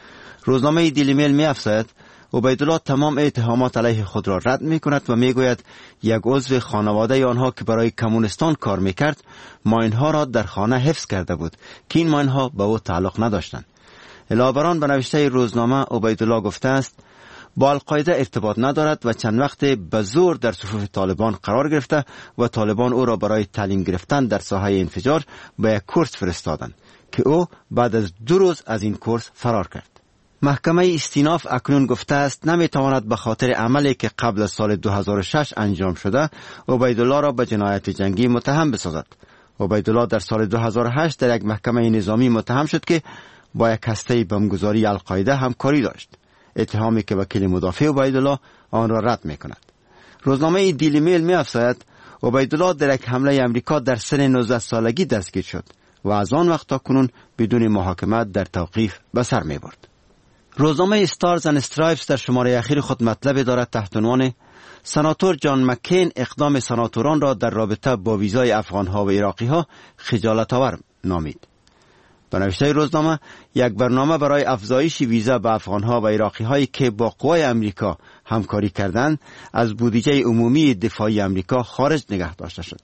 Speaker 23: روزنامه دیلی میل می افزاید عبیدالله تمام اتهامات علیه خود را رد می کند و می گوید یک عضو خانواده آنها که برای کمونستان کار می کرد ماین ها را در خانه حفظ کرده بود که این ماین ها به او تعلق نداشتند. علاوه بر آن به نوشته روزنامه عبیدالله گفته است با القاعده ارتباط ندارد و چند وقت به زور در صفوف طالبان قرار گرفته و طالبان او را برای تعلیم گرفتن در ساحه انفجار به یک کورس فرستادند که او بعد از 2 روز از این کورس فرار کرد. محکمه استیناف اکنون گفته است نمیتواند به خاطر عملی که قبل از سال 2006 انجام شده عبیدالله را به جنایت جنگی متهم بسازد. عبیدالله در سال 2008 در یک محکمه نظامی متهم شد که با یک هسته بمبگذاری القاعده همکاری داشت، اتهامی که وکیل مدافع عبیدالله آن را رد می‌کند. روزنامه دیلی میل می‌افزاید عبیدالله در یک حمله امریکا در سن 19 سالگی دستگیر شد و از آن وقت تا کنون بدون محاکمه در توقیف به سر می‌برد. روزنامه استارز اند استرایپس در شماره اخیر خود مطلب دارد تحت عنوان سناتور جان مکین اقدام سناتوران را در رابطه با ویزای افغان‌ها و عراقی‌ها خجالت‌آور نامید. به نوشته روزنامه، یک برنامه برای افزایش ویزا به افغان‌ها و عراقی‌هایی که با قوای امریکا همکاری کردند از بودجه عمومی دفاعی امریکا خارج نگه داشته شد.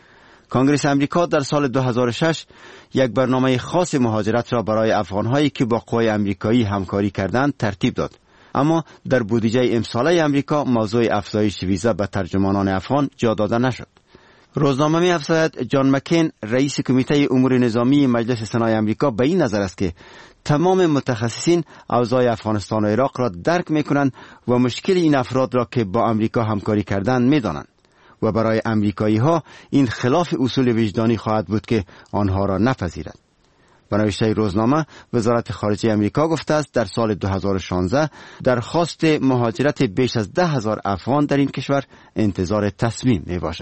Speaker 23: کنگره امریکا در سال 2006 یک برنامه خاص مهاجرت را برای افغان‌هایی که با قوای امریکایی همکاری کردند ترتیب داد، اما در بودجه امساله امریکا موضوع افزایش ویزا به ترجمانان افغان جا داده نشد. روزنامه می‌افزاید جان مکین رئیس کمیته امور نظامی مجلس سنای آمریکا به این نظر است که تمام متخصصین اوضاع افغانستان و عراق را درک می‌کنند و مشکل این افراد را که با آمریکا همکاری کردند می‌دانند و برای آمریکایی‌ها این خلاف اصول وجدانی خواهد بود که آنها را نپذیرند. به نوشته روزنامه وزارت خارجه آمریکا گفته است در سال 2016 درخواست مهاجرت بیش از 10,000 افغان در این کشور انتظار تصمیم میباشد.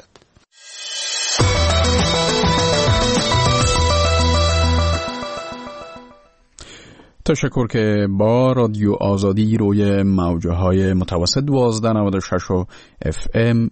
Speaker 17: تشکر که با رادیو آزادی روی موجه های متوسط 1296 و FM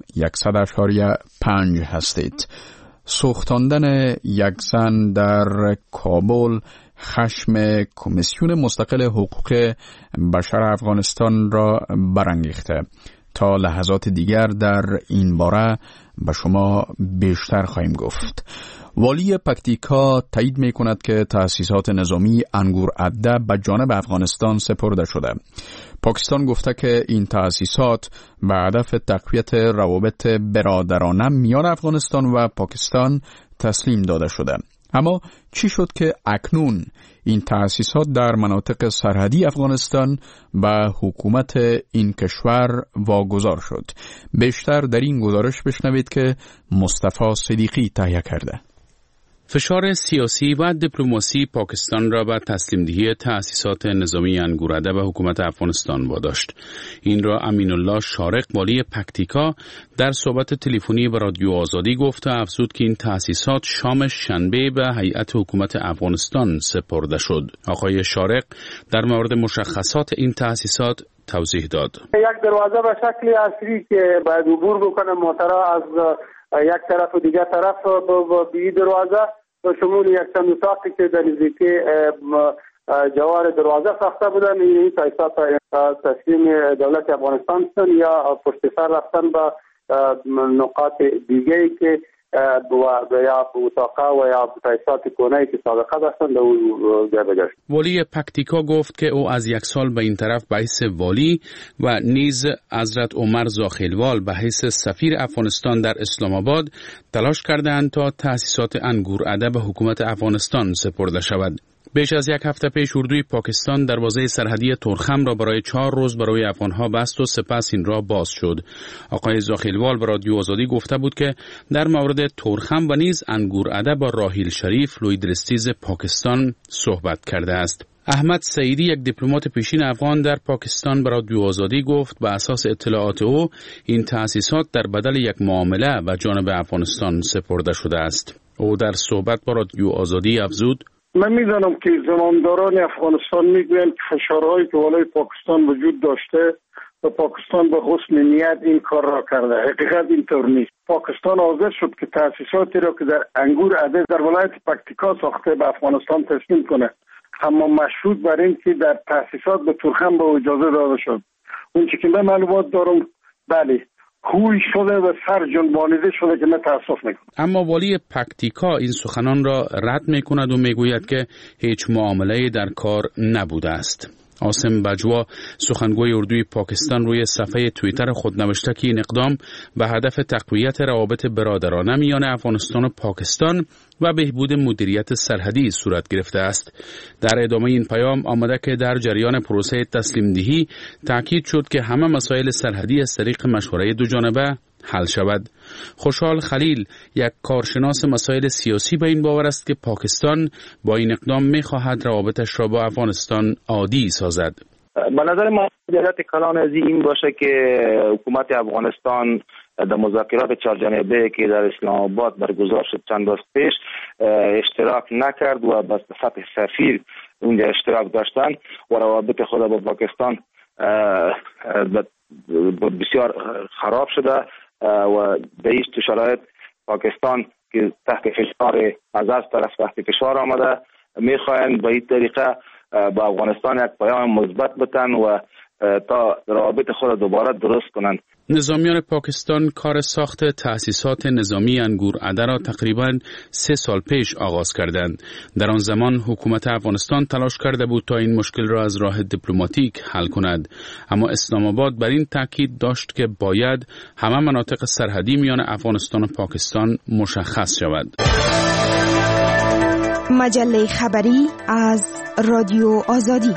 Speaker 17: 100.5 هستید. سوختاندن یک زن در کابل خشم کمیسیون مستقل حقوق بشر افغانستان را برانگیخته. تا لحظات دیگر در این باره به شما بیشتر خواهیم گفت. والی پکتیکا تایید می کند که تأسیسات نظامی انگور عده به جانب افغانستان سپرده شده. پاکستان گفته که این تأسیسات به هدف تقویت روابط برادرانه میان افغانستان و پاکستان تسلیم داده شده. اما چی شد که اکنون این تأسیسات در مناطق سرحدی افغانستان به حکومت این کشور واگذار شد؟ بیشتر در این گزارش بشنوید که مصطفی صدیقی تهیه کرده.
Speaker 3: فشار سیاسی و دیپلماسی پاکستان را به تسلیم دهی تأسیسات نظامی انگورعده به حکومت افغانستان واداشت. این را امین الله شارق والی پکتیکا در صحبت تلفنی با رادیو آزادی گفت و افزود که این تأسیسات شام شنبه به هیئت حکومت افغانستان سپرده شد. آقای شارق در مورد مشخصات این تأسیسات توضیح داد.
Speaker 5: یک دروازه به شکل عصری که باید عبور بکنه موترها از یک طرف و دیگر طرف به این دروازه به شمول یک چند اتاقی که در نزدیکی جوار دروازه ساخته بودن. این تأسیسات تسلیم دولت افغانستان هستند یا پشت سر رفتن به نقاط دیگری که یا اتاقا و یا تأسیسات کونه‌ای که سابقه داشتند او جابجا شد.
Speaker 3: والی پکتیکا گفت که او از یک سال به این طرف به حیث والی و نیز حضرت عمر زاخیلوال به حیث سفیر افغانستان در اسلام آباد تلاش کردند تا تأسیسات انگورعده به حکومت افغانستان سپرده شود. بیش از یک هفته پیش اردوی پاکستان دروازه سرحدی تورخم را برای 4 روز برای افغانها بست و سپس این را باز شد. آقای زاخیلوال به رادیو آزادی گفته بود که در مورد تورخم و نیز انگورعده با راحیل شریف لویدرستیز پاکستان صحبت کرده است. احمد سعیدی یک دیپلمات پیشین افغان در پاکستان به رادیو آزادی گفت به اساس اطلاعات او این تأسیسات در بدل یک معامله به جانب افغانستان سپرده شده است. او در صحبت با رادیو آزادی افزود:
Speaker 9: من میدانم که زمامداران افغانستان میگویند که فشارهایی که والای پاکستان وجود داشته و پاکستان به حسن نیت این کار را کرده. حقیقت اینطور نیست. پاکستان حاضر شد که تأسیساتی را که در انگورعده در ولایت پکتیکا ساخته به افغانستان تسلیم کنه، اما مشروط بر این که در تأسیسات به تورخم به اجازه داده شد. اون چی که من معلومات دارم بله کوی شده و سر جنبانیده شده که من تأسف میکنم.
Speaker 3: اما والی پکتیکا این سخنان را رد میکند و میگوید که هیچ معامله‌ای در کار نبوده است. عاصم بجوا سخنگوی اردوی پاکستان روی صفحه توییتر خود نوشته که این اقدام به هدف تقویت روابط برادرانه میان افغانستان و پاکستان و بهبود مدیریت سرحدی صورت گرفته است. در ادامه این پیام آمده که در جریان پروسه تسلیم دهی تاکید شد که همه مسائل سرحدی از طریق مشوره دو جانبه حل شود. خوشحال خلیل یک کارشناس مسائل سیاسی به این باور است که پاکستان با این اقدام می‌خواهد روابطش را با افغانستان عادی سازد.
Speaker 2: به نظر من جهت کلان از این باشه که حکومت افغانستان در مذاکرات 4 جانبه که در اسلام آباد برگزار شد چند روز پیش اشتراک نکرد و به صفت سفیر اونجا اشتراک داشتن و روابط خود با پاکستان بسیار خراب شده و به این شرایط پاکستان که تحت فشار از طرف تحت فشار آمده میخواهند به این طریقه با افغانستان یک پیام مثبت بتن و تا روابط خود دوباره درست کنند.
Speaker 3: نظامیان پاکستان کار ساخت تأسیسات نظامی انگورعده را تقریباً 3 سال پیش آغاز کردند. در آن زمان حکومت افغانستان تلاش کرده بود تا این مشکل را از راه دیپلماتیک حل کند، اما اسلام آباد بر این تاکید داشت که باید همه مناطق سرحدی میان افغانستان و پاکستان مشخص شود.
Speaker 10: مجله خبری از رادیو آزادی.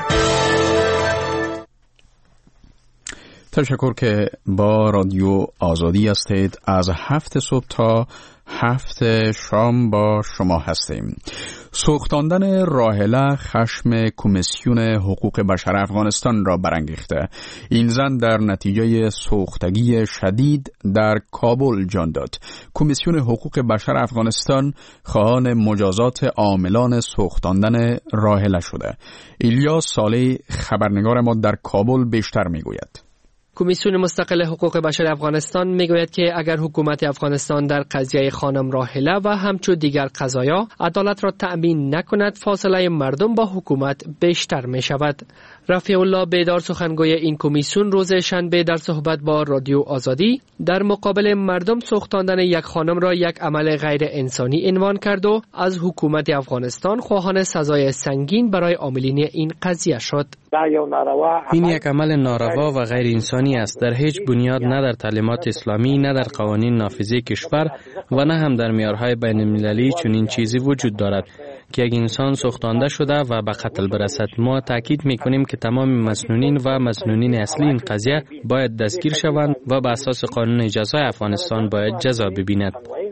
Speaker 17: تشکر که با رادیو آزادی هستید. از 7 صبح تا 7 شام با شما هستیم. سوختاندن راحله خشم کمیسیون حقوق بشر افغانستان را برانگیخته. این زن در نتیجه سوختگی شدید در کابل جان داد. کمیسیون حقوق بشر افغانستان خواهان مجازات عاملان سوختاندن راحله شده. ایلیاس صالح خبرنگار ما در کابل بیشتر میگوید.
Speaker 11: کمیسیون مستقل حقوق بشر افغانستان میگوید که اگر حکومت افغانستان در قضیه خانم راحله و همچون دیگر قضایا عدالت را تأمین نکند، فاصله مردم با حکومت بیشتر می شود. رفیع الله بیدار سخنگوی این کمیسیون روز شنبه در صحبت با رادیو آزادی در مقابل مردم سوختاندن یک خانم را یک عمل غیر انسانی عنوان کرد و از حکومت افغانستان خواهان سزای سنگین برای عاملین این قضیه شد.
Speaker 13: این یک عمل ناروا و غیر انسانی است. در هیچ بنیاد نه در تعلیمات اسلامی، نه در قوانین نافذه کشور و نه هم در معیارهای بین المللی چنین چیزی وجود دارد که یک انسان سوختانده شده و به قتل برسد. ما تاکید میکنیم که تمام مسنونین و مسنونین اصلی این قضیه باید دستگیر شوند و به اساس قانون جزای افغانستان باید جزا ببیند.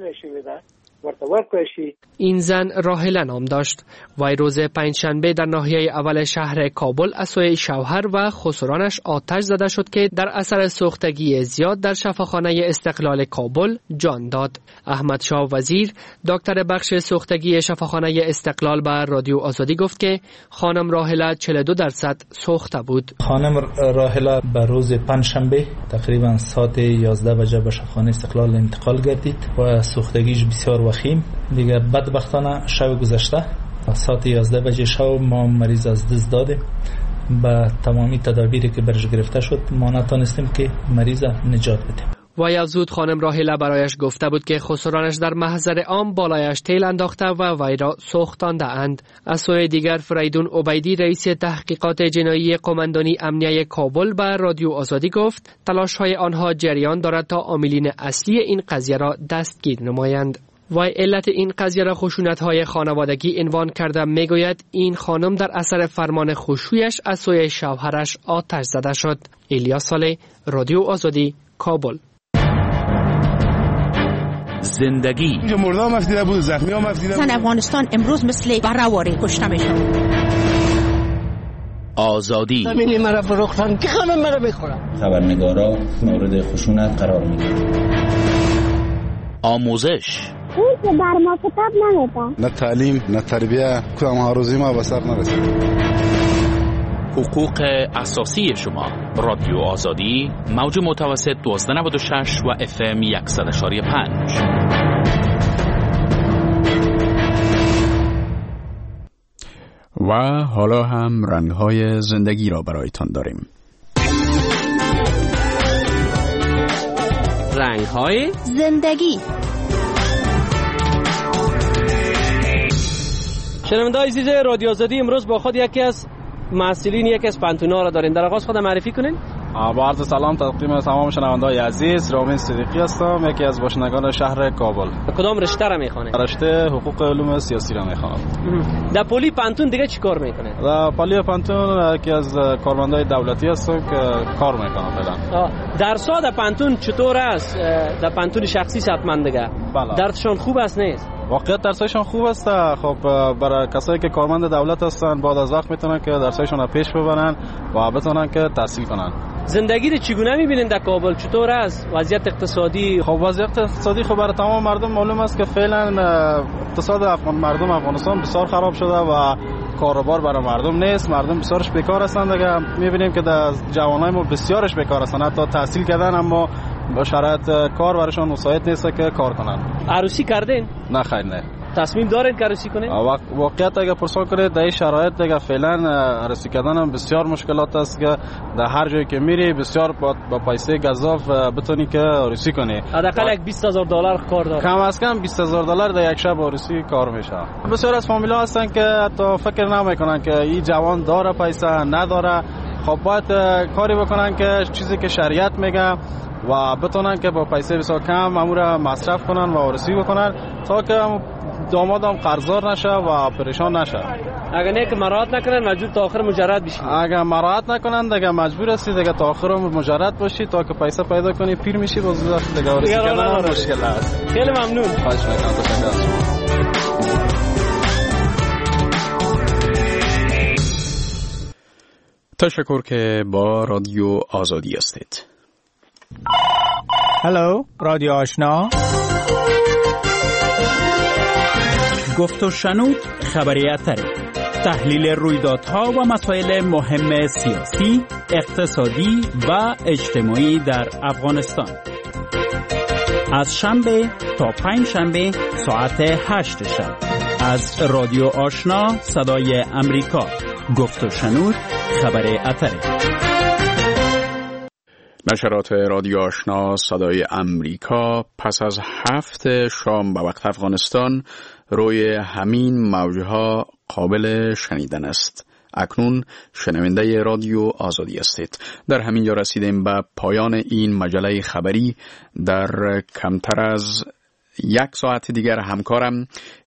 Speaker 11: این زن راحله نام داشت. وی روز پنجشنبه در ناحیه اول شهر کابل از سوی شوهر و خسرانش آتش زده شد که در اثر سوختگی زیاد در شفاخانه استقلال کابل جان داد. احمد شاه وزیر دکتر بخش سوختگی شفاخانه استقلال به رادیو آزادی گفت که خانم راحله 42% سوخته بود.
Speaker 14: خانم راحله به روز پنجشنبه تقریبا ساعت 11 بجه به شفاخانه استقلال انتقال گردید و سوختگیش بسیار وخیم. دیگه بدبختانه شب گذشته ساعت 11 بجه شب ما مریض از دست دادیم. با تمامی تدابیری که برش گرفته شد ما نتونستیم که مریض نجات بدیم.
Speaker 11: وی افزود خانم راحله برایش گفته بود که خسرانش در محضر عام بالایش تیل انداخته و وی را سوختانده اند. از سوی دیگر فریدون عبیدی رئیس تحقیقات جنایی قماندانی امنیه کابل به رادیو آزادی گفت تلاش های آنها جریان دارد تا عاملین اصلی این قضیه را دستگیر نمایند. وی علت این قضیه را خشونت‌های خانوادگی عنوان کرده میگوید این خانم در اثر فرمان خشویش از سوی شوهرش آتش زده شد. ایلیاس صالح، رادیو آزادی، کابل.
Speaker 24: زندگی
Speaker 25: اینجا مردم مفدیده بود، زخمی ها مفدیده بود.
Speaker 26: زن افغانستان امروز مثل برهواری کشته میشن.
Speaker 24: آزادی
Speaker 26: زمینی مرا فروختن که خانم مرا بخورم.
Speaker 27: خبرنگارا مورد خشونت قرار میگیرن.
Speaker 24: آموزش
Speaker 8: اون که بر ما کتاب نمیدن.
Speaker 25: نه تعلیم نه تربیه کدام هاروزی ما به سر نرسید.
Speaker 24: حقوق اساسی شما. رادیو آزادی موج متوسط 1296 و FM 100.5.
Speaker 17: و حالا هم رنگ‌های زندگی را برایتان داریم.
Speaker 19: رنگ‌های
Speaker 10: زندگی.
Speaker 20: شنونده‌های عزیز رادیو آزادی، امروز با خود یکی از مسئولین یکی از پانتونا را دارین. در آغاز خود معرفی کنین.
Speaker 21: با عرض سلام تقدیم تمام شنونده‌های عزیز، رامین صدیقی هستم، یکی از باشندگان شهر کابل.
Speaker 20: کدام رشته را میخوانید؟
Speaker 21: رشته حقوق علوم سیاسی را میخوانم.
Speaker 20: در پلی پانتون دیگه چی کار میکنید؟
Speaker 21: در پلی پانتون یکی از کارمندای دولتی هستم که کار میکنم فعلا.
Speaker 20: درس‌ها در پانتون چطور است؟ در پانتون شخصی حتما دیگه.
Speaker 21: بله.
Speaker 20: درسشون خوب است نیست؟
Speaker 21: واقعیت درسایشون خوب است. خب برای کسایی که کارمند دولت هستن بعد از وقت میتونن که درسایشون رو پیش ببرن و بتونن که تحصیل کنن.
Speaker 20: زندگی رو چگونه میبینین در کابل؟ چطور است وضعیت اقتصادی؟
Speaker 21: خب وضعیت اقتصادی خب برای تمام مردم معلوم است که فعلا اقتصاد مردم افغانستان بسیار خراب شده و کاروبار برای مردم نیست. مردم بسیارش بیکار هستند. دیگه میبینیم که در جوانای ما بسیارش بیکار هستند، حتی تحصیل کردن اما با شرایط کار برایشان مساعد نیست که کار کنن.
Speaker 20: عروسی کردین؟
Speaker 21: نه خیر نه.
Speaker 20: تصمیم دارید که عروسی کنید؟
Speaker 21: واقعیت اگه پرسان کنید در این شرایط دیگه فعلا عروسی کردن هم بسیار مشکلات است که در هر جایی که میری بسیار با پیسه گزاف بتونی که عروسی کنی.
Speaker 20: حداقل یک $20,000 کار داره.
Speaker 21: کم از کم $20,000 در یک شب عروسی کار میشه. بسیار از فامیلا هستن که حتی فکر نمیکنن که این جوان داره پیسه نداره. خب باید کاری بکنن که چیزی که شریعت میگه و بتونن که با پیسه بسیار کم امور مصرف کنن و عروسی بکنن تا که دامادم قرضدار نشه و پریشان نشه.
Speaker 20: اگر نه که مراعات نکنن مجبور تا آخر مجرد بشید.
Speaker 21: اگر مراعات نکنن دیگه مجبور هستی دیگه تا آخر مجرد باشی تا که پیسه پیدا کنی پیر میشی باز دیگه عروسی کردن مشکل است.
Speaker 20: خیلی ممنون.
Speaker 21: خواهش میکنم. تشکر.
Speaker 17: تشکر که با رادیو آزادی هستید.
Speaker 1: هلو رادیو آشنا. گفت و شنود خبریت تحلیل رویدادها و مسائل مهم سیاسی، اقتصادی و اجتماعی در افغانستان از شنبه تا پنجشنبه ساعت 8 شب از رادیو آشنا صدای امریکا. گفت و شنود خبر اتره.
Speaker 17: نشرات رادیو آشنا صدای امریکا پس از 7 شام به وقت افغانستان روی همین موجها قابل شنیدن است. اکنون شنونده رادیو آزادی هستید. در همین جا رسیدیم به پایان این مجله خبری. در کمتر از 1 ساعت دیگر همکارم